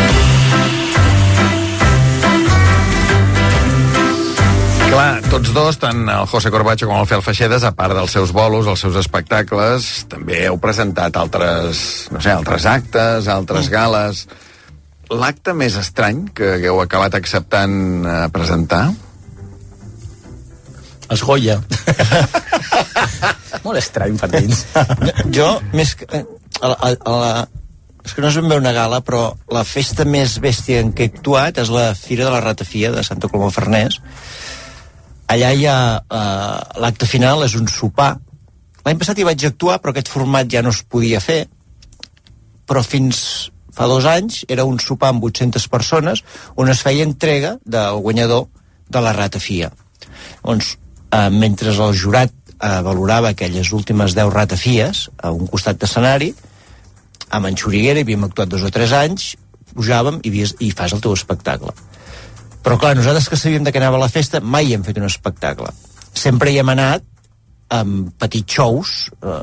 Clar, tots dos, tant el José Corbacho com el Fel Feixedes, a part dels seus bolos, els seus espectacles, també heu presentat altres actes, altres gales. L'acte més estrany que hagueu acabat acceptant presentar? Els Goya. Molt estrany per dins. Jo, més que... és que no és ben bé una gala, però la festa més bèstia en què he actuat és la Fira de la Ratafia de Santa Coloma de Farners. Allà hi ha l'acte final, és un sopar. L'any passat hi vaig actuar, però aquest format ja no es podia fer. Però fins fa 2 anys era un sopar amb 800 persones on es feia entrega del guanyador de la Ratafia. Doncs, mentre el jurat valorava aquelles últimes 10 ratafies a un costat d'escenari, amb en Xuriguera, hi havíem actuat 2 o 3 anys, pujàvem i fas el teu espectacle. Però clar, nosaltres que sabíem de què anava la festa mai hem fet un espectacle. Sempre hi hem anat amb petits shows,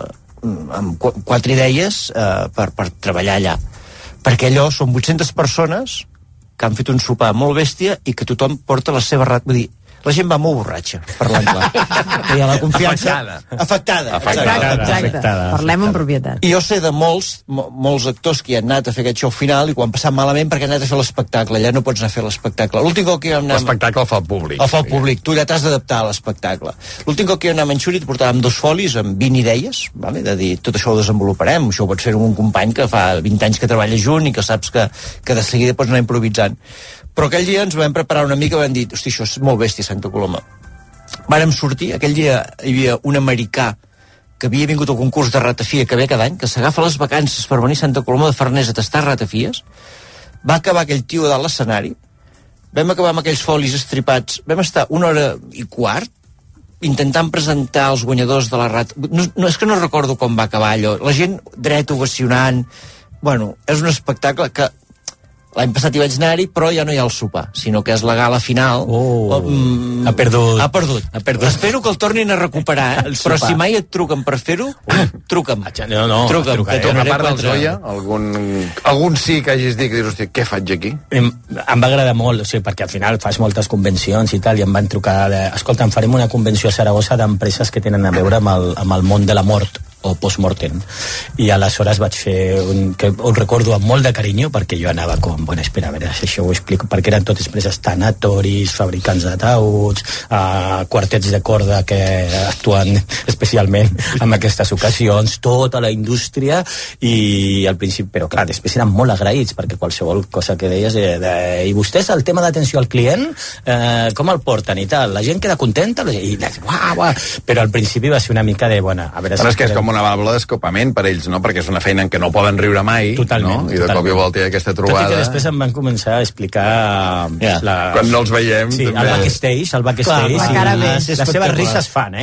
amb 4 idees per treballar allà. Perquè allò són 800 persones que han fet un sopar molt bèstia i que tothom porta la seva vull dir, la gent va molt borratxa, parlant clar. I la confiança... Afectada. Exacte. Parlem en propietat. I jo sé de molts actors que hi han anat a fer aquest show final i quan passat malament perquè han anat a fer l'espectacle. Allà no pots anar a fer l'espectacle. L'últim cop que hi vam anar... L'espectacle el fa el públic. El fa el públic. Tu ja t'has d'adaptar a l'espectacle. L'últim cop que hi vam anar a Manxuri et portàvem 2 folis amb 20 idees, vale? De dir, tot això ho desenvoluparem. Això ho pots fer amb un company que fa 20 anys que treballa junt i que saps que de seguida pots anar improvisant. Però aquell dia ens vam preparar una mica i vam dir, hosti, això és molt bèstia, Santa Coloma. Vàrem sortir, aquell dia hi havia un americà que havia vingut al concurs de ratafia que ve cada any, que s'agafa les vacances per venir a Santa Coloma de Farners a tastar ratafies. Va acabar aquell tio dalt l'escenari, vam acabar amb aquells folis estripats, vam estar 1 hora i quart intentant presentar els guanyadors de la ratafia. No, és que no recordo com va acabar allò. La gent dret ovacionant. Bueno, és un espectacle que l'any passat hi vaig anar-hi, però ja no hi ha el sopar, sinó que és la gala final. Ha perdut. Ha perdut. Espero que el tornin a recuperar, però si mai et truquen per fer-ho, truca'm. No, truca'm. A part del Zoya, algun sí que hagis dit que dius, hosti, què faig aquí? Em va agradar molt, o sigui, perquè al final fas moltes convencions i tal, i em van trucar escolta, farem una convenció a Saragossa d'empreses que tenen a veure amb el món de la mort o post-mortem, i aleshores vaig fer que ho recordo amb molt de carinyo perquè jo anava com, bueno, espera, a veure si això ho explico, perquè eren totes empreses tanatoris, fabricants d'ataüts, quartets de corda que actuen especialment en aquestes ocasions, tota la indústria, i al principi, però clar, després eren molt agraïts perquè qualsevol cosa que deies i vostès el tema d'atenció al client com el porten i tal, la gent queda contenta i però al principi va ser una mica de, bueno, a veure si... és que és com una vàlula d'escopament per ells, no? Perquè és una feina en què no poden riure mai. Totalment. No? I de cop i volta hi ha aquesta trobada. Tot i que després em van començar a explicar... Quan no els veiem... Sí, també. El backstage. La cara bé. Les seves risses fan,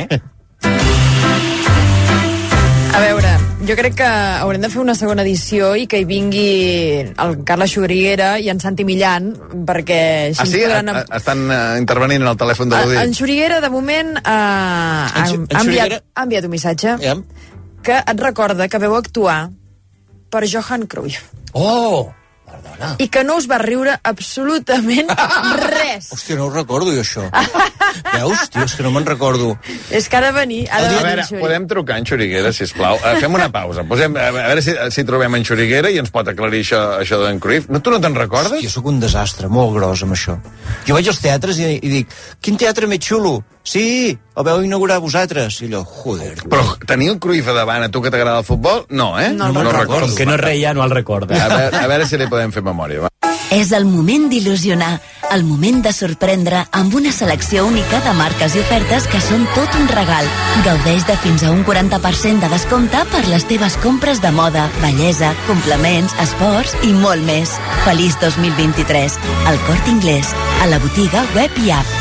A veure, jo crec que haurem de fer una segona edició i que hi vingui el Carles Xuriguera i en Santi Millán, perquè... Sí? Estan intervenint en el telèfon de l'Udit? En Xuriguera, de moment, ha enviat un missatge que et recorda que veu actuar per Johan Cruyff. Oh! Perdona. I que no us va riure absolutament res. Hòstia, no ho recordo jo, això. Veus, tio, és que no me'n recordo. És que ha de venir. A veure, podem trucar en Xuriguera, sisplau. Fem una pausa. A veure si trobem en Xuriguera i ens pot aclarir això d'en Cruyff. Tu no te'n recordes? Hòstia, sóc un desastre, molt gros amb això. Jo vaig als teatres i dic, quin teatre més xulo? Sí, el vau inaugurar vosaltres. I allò, joder. Però tenir el Cruyff a davant, a tu que t'agrada el futbol? No, eh? No el recordo. Com que no reia, no el recorda. A veure si li podem fer memòria, va. És el moment d'il·lusionar, el moment de sorprendre amb una selecció única de marques i ofertes que són tot un regal. Gaudeix de fins a un 40% de descompte per les teves compres de moda, bellesa, complements, esports i molt més. Feliç 2023. El Corte Inglés. A la botiga, web i app.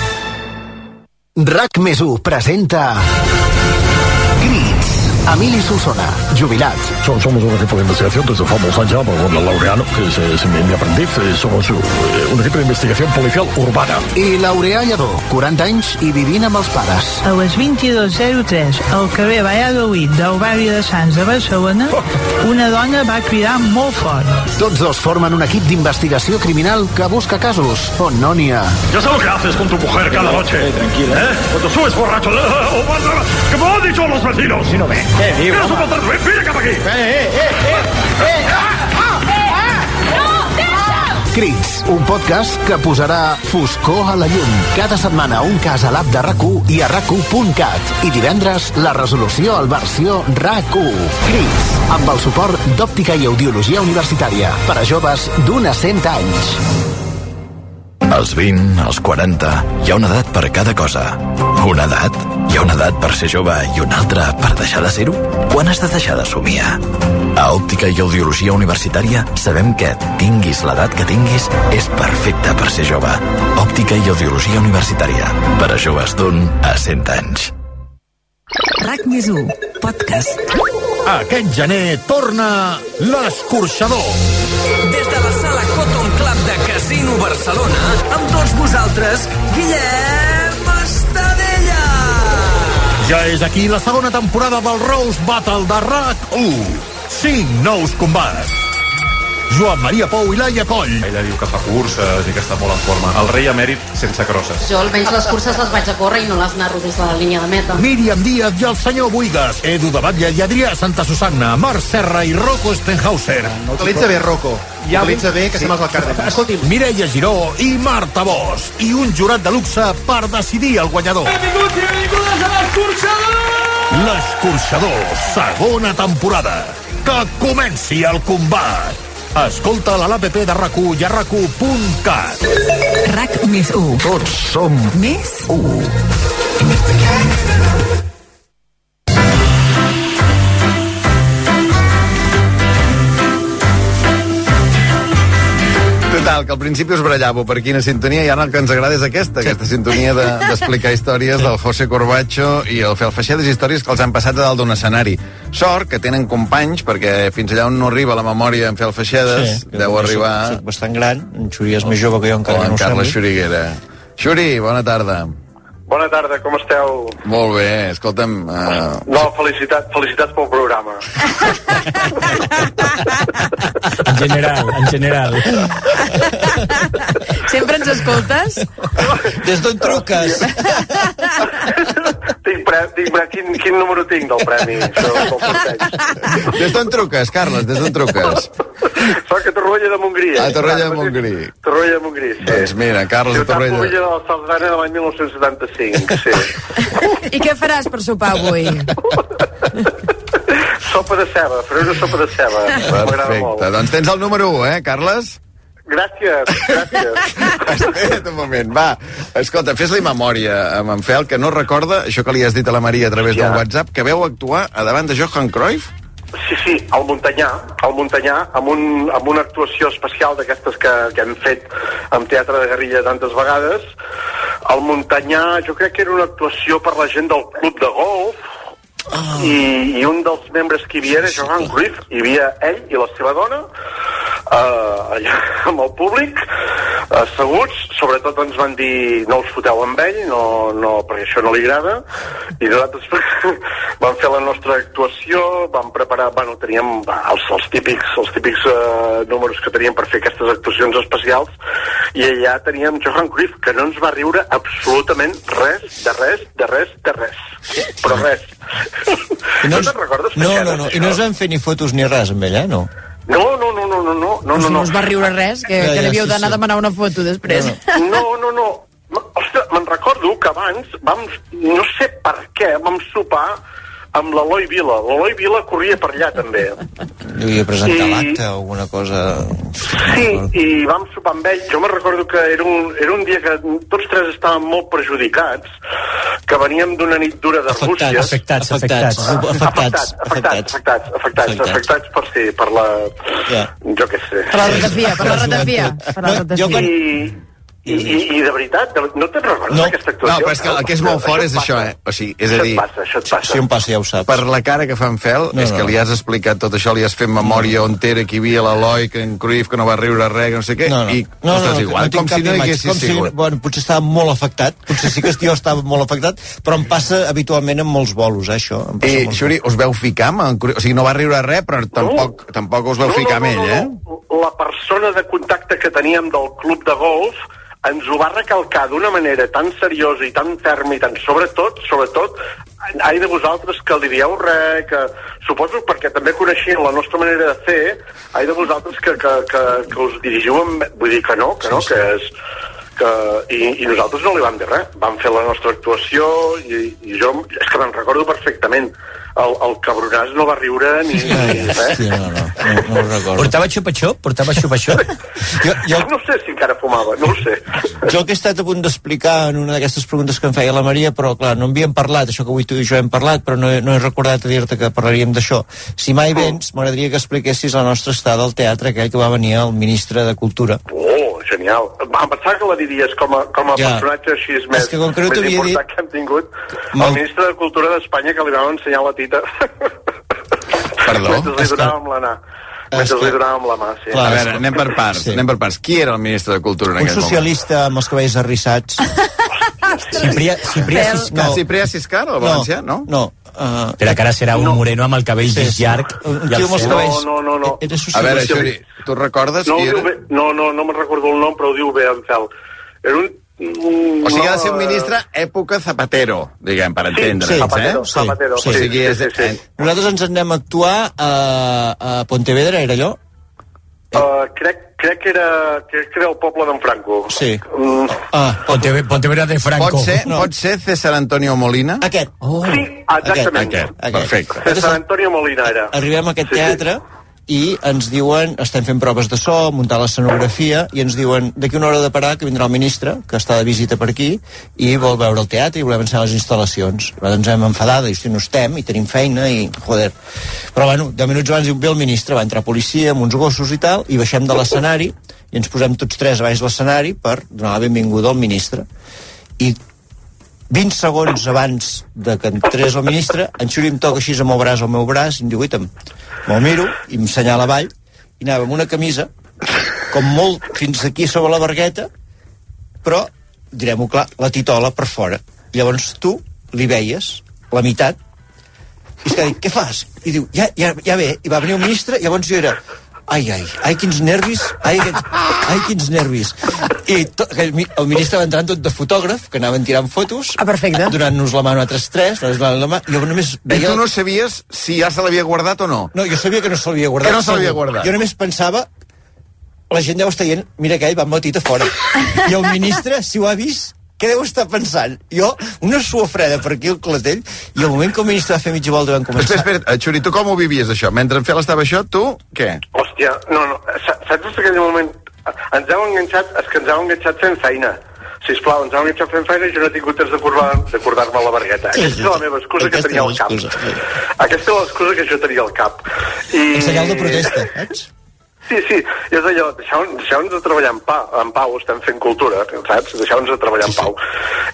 RAC+1 presenta Crits. Emili Solsona, jubilat. Somos un equipo de investigación desde famosos años, con Laureano, que es mi aprendiz. Somos un equipo de investigación policial urbana. I Laureà Lledó, 40 anys i vivint amb els pares. A les 22:03, al carrer Valladolid del barri de Sants de Barcelona, una dona va cridar molt fort. Tots dos formen un equip d'investigació criminal que busca casos on no n'hi ha. Ya sabes lo que haces con tu mujer cada noche. Tranquila. Cuando subes borracho, que me lo han dicho los vecinos. Si no ve. Mira su pantalón, mira cap aquí. Crits, un podcast que posarà foscor a la llum. Cada setmana un cas a l'app de RAC1 i a RAC1.cat. I divendres la resolució al versió RAC1. Crits, amb el suport d'Òptica i Audiologia Universitària per a joves d'un a 100 anys. Als 20, als 40, hi ha una edat per cada cosa. Una edat? Hi ha una edat per ser jove i una altra per deixar de ser-ho? Quan has de deixar de somiar? A Òptica i Audiologia Universitària sabem que, tinguis l'edat que tinguis, és perfecte per ser jove. Òptica i Audiologia Universitària, per a joves d'un a 100 anys. RAC+1, podcast. Aquest gener torna l'Escorxador. Des de la sala Cotton Club de Casino Barcelona, amb tots vosaltres, Guillem Estadella. Ja és aquí la segona temporada del Rose Battle de RAC1. 5 nous combats. Joan Maria Pou i Laia Coll. Ella diu que fa curses i que està molt en forma. El rei emèrit sense crosses. Jo almenys les curses les vaig a córrer i no les narro des de la línia de meta. Míriam Díaz i el senyor Buigas. Edu de Batlle i Adrià Santa Susanna. Marc Serra i Rocco Stenhauser. Utilitza bé, Rocco. Utilitza bé, que sembla el Càrdenas. Escolti'm. Mireia Giró i Marta Bosch. I un jurat de luxe per decidir el guanyador. Benvinguts i benvingudes a l'Escorxador! L'Escorxador, segona temporada. Que comenci el combat. Escolta a l'APP de RAC1 i a RAC1.cat. RAC+1. Tots som més 1. Total, que al principi us barallàveu per quina sintonia i ara el que ens agrada és aquesta sintonia d'explicar històries del José Corbacho i el Fel Feixedes, històries que els han passat a dalt d'un escenari. Sort que tenen companys, perquè fins allà on no arriba la memòria en Fel Feixedes, deu arribar... Soc bastant gran, en Xuri és més jove que jo, encara no ho Carles Xuriguera. Xuri, bona tarda. Bona tarda, com esteu? Molt bé, escolta'm... No, felicitats pel programa. En general. Sempre ens escoltes? Des d'on truques? Quin número tinc del premi? Des d'on truques, Carles? Des d'on truques? Soc a Torroella de Montgrí. A Torroella de Montgrí. Torroella de Montgrí, sí. Doncs mira, Carles de Torroella. Ciutat Pública de la Saldana de l'any 1975, sí. I què faràs per sopar avui? Sopa de ceba, faré una sopa de ceba. Perfecte, doncs tens el número 1, Carles? Gràcies. Espera't un moment, va. Escolta, fes-li memòria amb en Fel, que no recorda, això que li has dit a la Maria a través del WhatsApp, que veu actuar a davant de Johan Cruyff? Sí, al Montanyà, amb una actuació especial d'aquestes que hem fet amb teatre de guerrilla tantes vegades. Al Montanyà jo crec que era una actuació per la gent del club de golf, i un dels membres que hi havia era Johan Cruyff. Hi havia ell i la seva dona allà amb el públic asseguts, sobretot ens van dir no us foteu amb ell, no, perquè això no li agrada, i nosaltres vam fer la nostra actuació, vam preparar, teníem els típics números que teníem per fer aquestes actuacions especials, i allà teníem Johan Cruyff, que no ens va riure absolutament res, però res. No te'n recordes? No, i no us van fer ni fotos ni res amb ella, no? No. No us va riure res, que n'havíeu d'anar a demanar una foto després. No. Ostres, me'n recordo que abans no sé per què, vam sopar amb l'Eloi Vila. L'Eloi Vila corria per allà, també. Devia presentar l'acte o alguna cosa... Sí, i vam sopar amb ell. Jo me recordo que era un dia que tots tres estàvem molt perjudicats, que veníem d'una nit dura d'Arbúcies. Afectats per la... Jo què sé. Per la ratafia. I de veritat, no te'n recordes d'aquesta actuació? No, però és que el que és molt fort és això, O sigui, és a dir... Això et passa. Si em passa, ja ho saps. Per la cara que fa en Fel, és que li has explicat tot això, li has fet memòria on era, que hi havia l'Eloi, que en Cruyff, que no va riure res, que no sé què, i ostres, igual, com si no hi haguessis sigut. Bueno, potser estava molt afectat, potser sí que jo estava molt afectat, però em passa habitualment amb molts bolos, això. I, Xuri, us veu ficar amb en Cruyff? O sigui, no va riure res, però tampoc us veu ficar amb ell, La persona de contacte que teníem del club de golf ens ho va recalcar d'una manera tan seriosa i tan ferma i tan sobretot, ai de vosaltres que li dieu res, que suposo perquè també coneixien la nostra manera de fer, ai de vosaltres que us dirigiu vull dir que no, que és i nosaltres no li vam dir res, vam fer la nostra actuació i jo és que me'n recordo perfectament. El cabronàs no va riure ni res. No ho recordo. Portava xupa-xup? Jo no sé si encara fumava, no ho sé. Jo el que he estat a punt d'explicar en una d'aquestes preguntes que em feia la Maria, però clar, no havíem parlat, això que avui tu i jo hem parlat, però no he recordat a dir-te que parlaríem d'això. Si mai vens, m'agradaria que expliquessis la nostra estada al teatre, aquell que va venir el ministre de Cultura. Oh, genial. Em pensava que la diries com a personatge així més important que hem tingut. El ministre de Cultura d'Espanya, que li vam ensenyar la tita. Perdó? Mentre li donàvem l'anar. Mentre li donàvem la mà, sí. A veure, anem per parts. Qui era el ministre de Cultura en aquest moment? Un socialista amb els cabells arrissats. Ciprià Siscar, el valencià, no? No. Però que ara serà un moreno amb el cabell llarg. No. A veure, Xuri, tu recordes qui era? No me'n recordo el nom, però ho diu bé, en Fel. Era un... O sigui, ha de ser un ministre època Zapatero, diguem, per entendre'ns, Zapatero. O sigui, nosaltres ens anem a actuar a Pontevedra, era allò? Crec que era el poble d'en Franco. Sí. Pontevedra de Franco. Pot ser César Antonio Molina? Aquest. Sí, exactament. Aquest. Perfecte. César Antonio Molina era. Arribem a aquest teatre i ens diuen, estem fent proves de so, muntar l'escenografia, i ens diuen d'aquí una hora de parar que vindrà el ministre, que està de visita per aquí, i vol veure el teatre i volem ensenyar les instal·lacions. Nosaltres ens hem enfadat, i no estem, i tenim feina, i joder. Però bueno, 10 minuts abans diu, ve el ministre, va entrar policia amb uns gossos i tal, i baixem de l'escenari, i ens posem tots tres a baix l'escenari per donar la benvinguda al ministre. I 20 segons abans de que entrés el ministre, en Xuri em toca així amb el meu braç, i em diu, guaita'm, me'l miro, i em senyala avall, i anava amb una camisa, com molt fins aquí sobre la bargueta, però, direm-ho clar, la titola per fora. Llavors tu li veies la meitat, i es que dic, què fas? I diu, ja ve, i va venir el ministre, i llavors jo era... Ai, quins nervis, quins nervis. I el ministre va entrant tot de fotògraf, que anaven tirant fotos, donant-nos la mà a nosaltres tres, jo només veia... I tu no sabies si ja se l'havia guardat o no? No, jo sabia que no se l'havia guardat. Que no se l'havia guardat? Jo només pensava, la gent deu estar dient, mira aquell, va amb la tita fora. I el ministre, si ho ha vist, què deu estar pensant? Jo, una suor freda per aquí al clatell, i al moment que el ministre va fer mitja volta vam començar... Espera, Xuri, tu com ho vivies, això? Mentre en Fel estava això, tu, què? Hòstia, no, saps en aquell moment... ens heu enganxat fent feina. Sisplau, ens heu enganxat fent feina i jo no he tingut temps d'acordar-me la bargueta. Aquesta és la meva excusa que tenia al cap. Aquesta és l'excusa que jo tenia al cap. Un senyal de protesta, saps? Sí, és allò, deixeu-nos de treballar en pau, estem fent cultura, saps? Deixeu-nos de treballar en pau.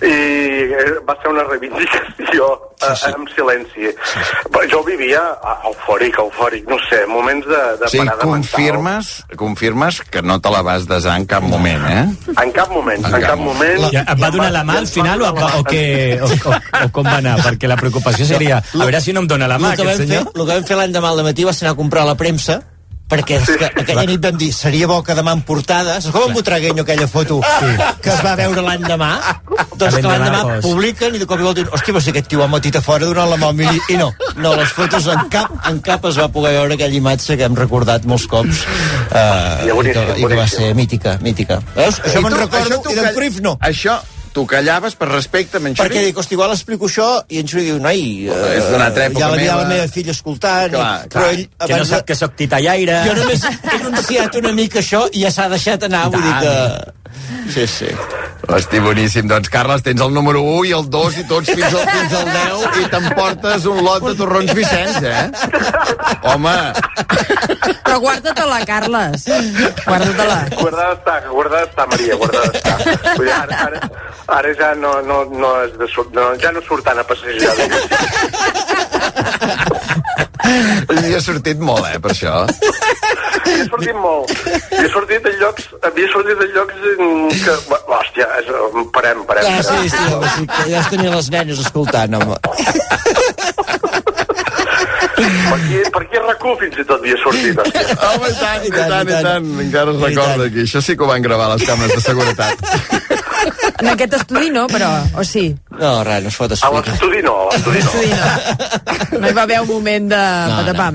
I va ser una reivindicació en silenci. Jo ho vivia eufòric, no sé, moments de parada mental. Confirmes que no te la vas desar en cap moment, eh? En cap moment. Et va donar la mà al final o com va anar? Perquè la preocupació seria, a veure si no em dona la mà aquest senyor. El que vam fer l'endemà al matí va ser anar a comprar la premsa, perquè aquella nit vam dir, seria bo que demà en portada, saps com en Butragueño aquella foto que es va veure l'endemà? Doncs que l'endemà publiquen i de cop i volta diuen, hòstia, però si aquest tio va amb tita fora donant la mà al mili, i no, les fotos en cap es va poder veure aquella imatge que hem recordat molts cops i que va ser mítica. Veus? Això me'n recordo i d'en Cruyff no. Això tu callaves per respecte a en Xuri? Perquè dic, hosti, igual explico això i en Xuri diu, noi, és d'una altra època ja meva. la meva filla escoltant, però ell... Que no sap que sóc titellaire. Jo només he anunciat una mica això i ja s'ha deixat anar, vull dir que... Sí. Hosti, boníssim. Doncs, Carles, tens el número 1 i el 2 i tots fins al 10 i t'emportes un lot de torrons Vicenç, Home! Però guarda-te-la, Carles. Guarda-te-la. Guardada està, Maria, guardada està. Vull dir, ara ja no és de ja no surt tant a passejar. Havia sortit molt, per això. Havia sortit molt. Havia sortit en llocs que... Hòstia, parem. Sí, que ja es tenia les nenes escoltant, home. Per aquí RAC1 fins i tot havia sortit, hòstia. Home, i tant. Encara es recorda aquí. Això sí que ho van gravar les càmeres de seguretat. En aquest estudi no, però... O sí? No, res, no es pot explicar. A l'estudi no. No hi va haver un moment de patapam.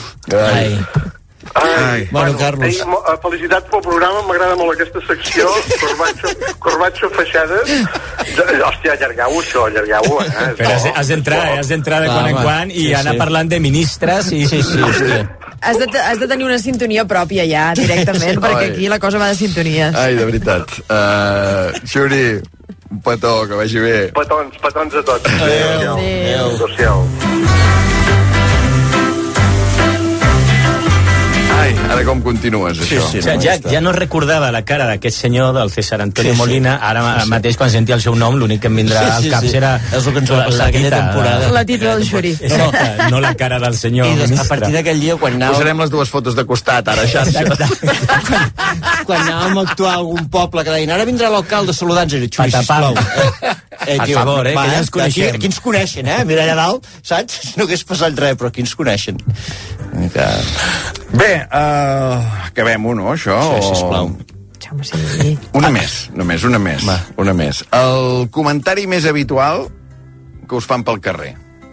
Bueno, Carlos. Felicitats pel programa, m'agrada molt aquesta secció. Corbacho Feixades. Hòstia, allargueu-ho això, allargueu-ho. Però has d'entrar de quan en quan i anar parlant de ministres i... Sí, hòstia. Has de tenir una sintonia pròpia ja, directament, perquè aquí la cosa va de sintonies. Ai, de veritat. Xuri, un petó, que vagi bé. Petons a tots. Adéu. Adéu. Ai, ara com continues, això? Sí, ja no recordava la cara d'aquest senyor, del César Antonio Molina. Ara mateix, quan sentia el seu nom, l'únic que em vindrà al cap serà... És el que ens va passar aquella temporada. La tita del Xuri. No la cara del senyor ministre. A partir d'aquell dia, quan anàvem... Posarem les dues fotos de costat, ara, xarxa. Quan anàvem a actuar a algun poble que deien, ara vindrà l'alcalde a saludar-nos, i Xuri, sisplau. Per favor, que ja ens coneixem. Aquí ens coneixen, mira allà dalt, saps? No hagués passat res, però aquí ens coneixen. Bé, acabem-ho, no, això? Sí, sisplau. Una més. Una més. El comentari més habitual que us fan pel carrer.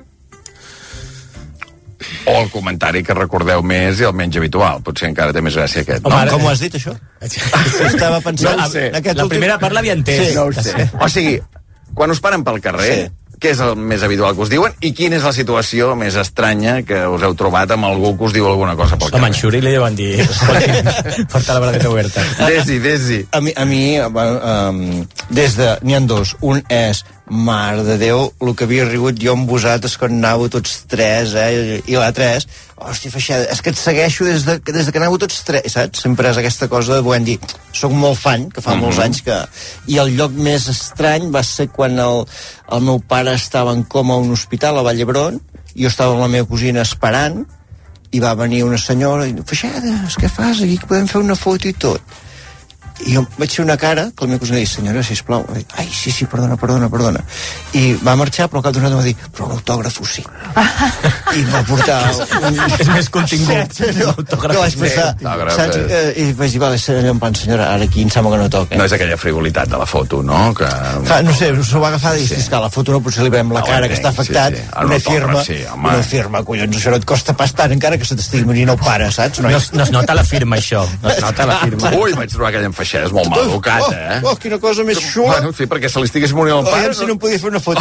O el comentari que recordeu més i el menys habitual. Potser encara té més gràcia aquest. Home, com ho has dit, això? Estava pensant... No ho sé. La primera part l'havia entès. No ho sé. O sigui, quan us paren pel carrer... Què és el més habitual que us diuen i quina és la situació més estranya que us heu trobat amb algú que us diu alguna cosa pel carrer? Home, en Xuri li deuen dir porta la bragueta oberta. Desi. A mi des de... N'hi ha dos. Un és, mare de Déu, el que havia rigut jo amb vosaltres quan anàveu tots tres, i l'altre és, hòstia, Feixada, és que et segueixo des de que anàveu tots tres, saps? Sempre és aquesta cosa de poder dir, soc molt fan, que fa molts anys que... I el lloc més estrany va ser quan el meu pare estava en coma a un hospital a Vall d'Hebron, jo estava amb la meva cosina esperant, i va venir una senyora i diu, Feixada, què fas aquí, que podem fer una foto i tot. I jo vaig fer una cara que la meva cosina va dir, senyora, sisplau. Ai, sí, perdona. I va marxar, però al cap d'una hora va dir, però l'autògrafo sí. I va portar És més contingut. Que vaig passar. Saps? I vaig dir, vale, senyora, ara aquí em sembla que no toca. No és aquella frivolitat de la foto, no? No sé, s'ho va agafar i dir, la foto no potser li veiem la cara que està afectat. Una firma, collons, això no et costa pas tant, encara que se t'estigui morint el pare, saps? No es nota la firma, això. No es nota la firma. Ui, vaig trobar aquell Feixada, és molt mal educat, quina cosa més xula. Bueno, sí, perquè se li estigués morint el pare. Si no em podia fer una foto.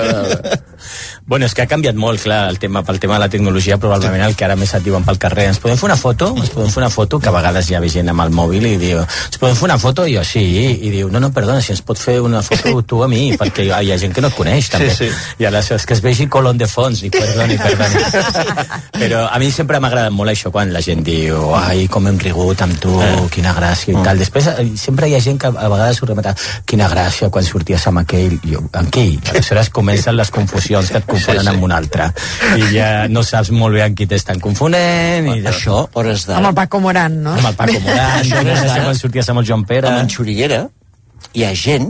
Bueno, és que ha canviat molt, clar, pel tema de la tecnologia, probablement el que ara més et diuen pel carrer, ens podem fer una foto? Que a vegades hi ha gent amb el mòbil i diu, ens podem fer una foto? I jo, sí, i diu, no, perdona, si ens pot fer una foto tu a mi, perquè hi ha gent que no et coneix, també. I aleshores que es vegi colon de fons, dic, perdoni. Però a mi sempre m'ha agradat molt això, quan la gent diu, ai, com hem rigut amb tu, quina gràcia i tal. Després sempre hi ha gent que a vegades ho remata, quina gràcia quan sorties amb aquell, i jo, amb qui? Aleshores comencen les confusions que et confonen amb un altre i ja no saps molt bé amb qui t'estan confonent i això, hores d'ara amb el Paco Morán, no? Amb el Paco Morán quan sorties amb el Joan Pere amb en Xuriguera hi ha gent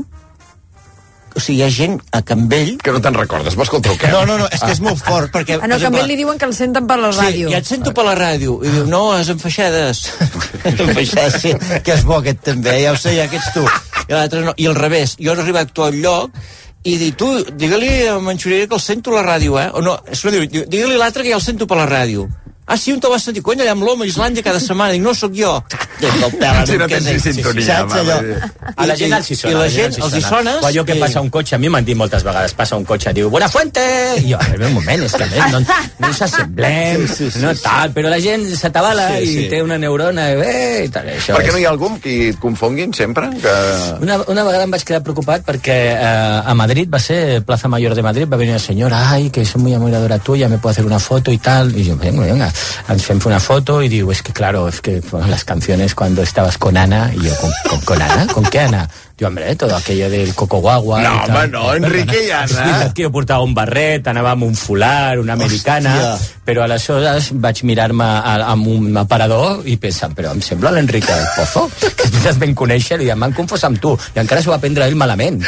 hi ha gent a Campbell... Que no te'n recordes, vols que el truquem? No, és que és molt fort, perquè... A Campbell li diuen que el senten per la ràdio. Sí, ja et sento per la ràdio. I diu, no, és en Feixades. En Feixades, sí, que és bo aquest també, ja ho sé, ja que ets tu. I l'altre no, i al revés. Jo he arribat a actuar al lloc i dic, tu, digue-li a en Xuriguera que el sento a la ràdio, O no, digue-li a l'altre que ja el sento per la ràdio. Ah, sí, on te vas sentir? Cony, allà amb l'home a Islàndia cada setmana. Dic, no sóc jo. Si no tens ni sintonia, a la gent els hi sona. I la gent els hi sona. Allò que passa un cotxe, a mi m'han dit moltes vegades, passa un cotxe, diu, Buenafuente! I jo, un moment, és que a més no ens assemblem, no tal, però la gent s'atabala i té una neurona, i tal, això. Per què no hi ha algú que et confonguin sempre? Una vegada em vaig quedar preocupat perquè a Madrid va ser Plaza Mayor de Madrid, va venir una senyora, ay, que soy muy admiradora tuya, me puedo hacer una foto y tal, y yo, venga, ens fem una foto y digo, es que claro, bueno, las canciones cuando estabas con Ana, y yo, ¿con Ana? ¿Con qué Ana? Diu, hombre, todo aquello del Coco Guagua... No, home, no, Enrique i Ana. És veritat que jo portava un barret, anava amb un fular, una americana, però aleshores vaig mirar-me amb un aparador i pensant, però em sembla l'Enrique del Pozo, que tu ens vam conèixer i em van confós amb tu, i encara s'ho va prendre ell malament.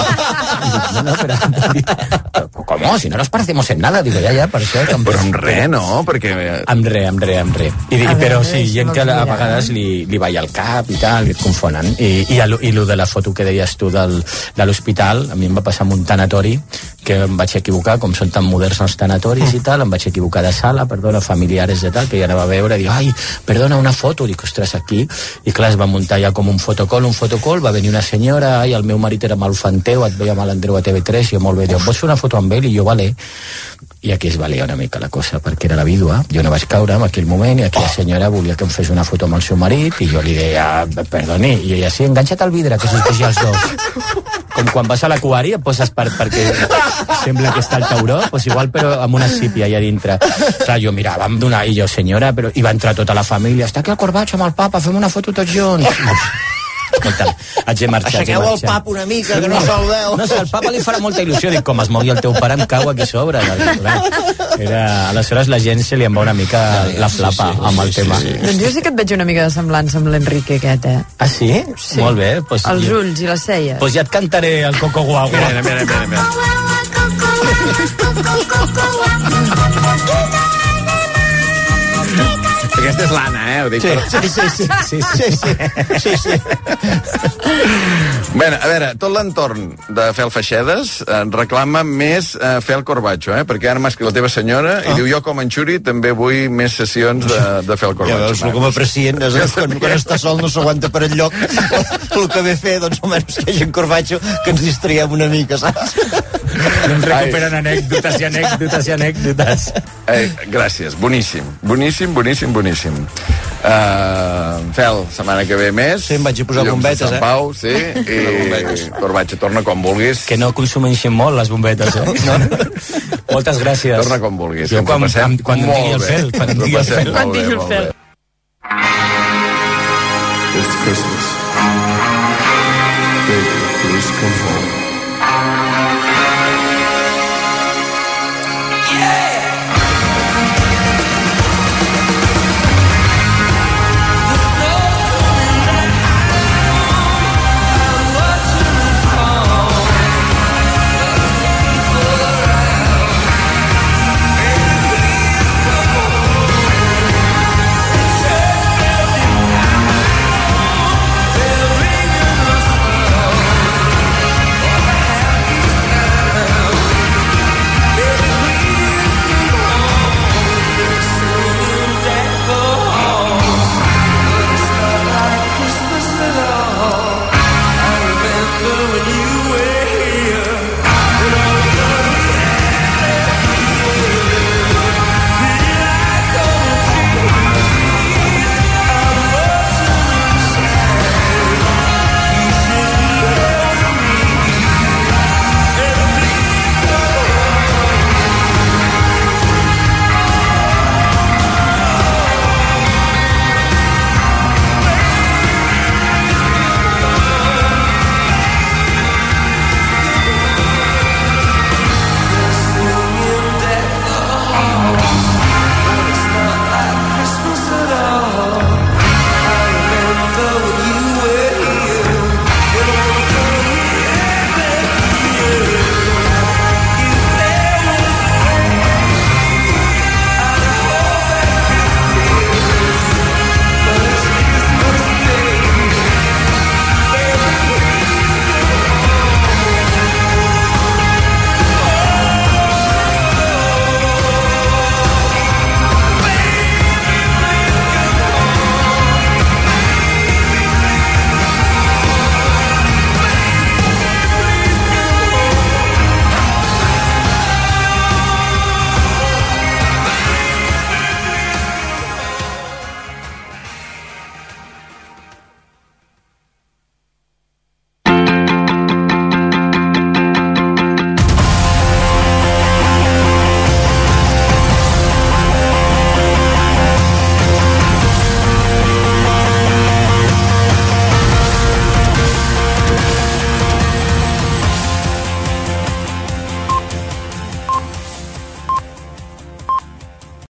No, però... ¿Cómo? Si no nos parecemos en nada. Digo, ja, per això... Però amb res, no? Perquè... Amb res. Però sí, gent que a vegades li balla el cap i tal, i et confonen. I lo de la foto que deies tu de l'hospital, a mi em va passar amb un tanatori que em vaig equivocar, com són tan moderns els tanatoris i tal, em vaig equivocar de sala, perdona, familiares i tal, que ja anava a veure, diu, ai, perdona, una foto, dic, ostres, aquí, i clar, es va muntar ja com un fotocall, va venir una senyora, ai, el meu marit era malfanteu, et veia mal Andreu a TV3, i jo molt bé, diu, pots fer una foto amb ell? I jo, vale. I aquí es valia una mica la cosa, perquè era la vídua, jo no vaig caure en aquell moment, i aquí la senyora volia que em fes una foto amb el seu marit, i jo li deia, perdoni, i ella, sí, enganxa't al vidre, que s'ho els dos. Com quan vas a l'aquari et poses perquè sembla que està el tauró, doncs igual, però amb una sípia allà dintre. Clar, jo mirava, vam donar, i jo, senyora, però... I va entrar tota la família, està aquí al Corbacho amb el papa, fem una foto tots junts. Escolta, haig de marxar. Aixequeu el pap una mica, que no saludeu. No sé, al papa li farà molta il·lusió. Dic, com es mogui el teu pare, em cau aquí sobre. Aleshores la gent se li en va una mica la flapa amb el tema. Doncs jo sí que et veig una mica de semblança amb l'Enrique aquest, Ah, sí? Sí. Molt bé. Els ulls i les celles. Doncs ja et cantaré el Coco Guagua. Mira. Aquesta és l'Anna, ho dic. Sí. Bé, a veure, tot l'entorn de Fel Feixedes reclama més Fel Corbacho, perquè ara m'ha escrit la teva senyora i diu, jo com en Xuri també vull més sessions de Fel Corbacho. Ja veus, com aprecien, quan està sol no s'aguanta per enlloc. El que ve fer, doncs, almenys que hi hagi en Corbacho que ens distraiem una mica, saps? Ens recuperen anècdotes i anècdotes. Gràcies, boníssim. Fel, setmana que ve més. Sí, em vaig a posar bombetes, Sant Pau, sí, i Corbacho, torna com vulguis. Que no consumeixin molt les bombetes, No? Moltes gràcies. Torna com vulguis. Jo quan digui el Fel. Quan digui el Fel. It's Christmas. Baby, please come home.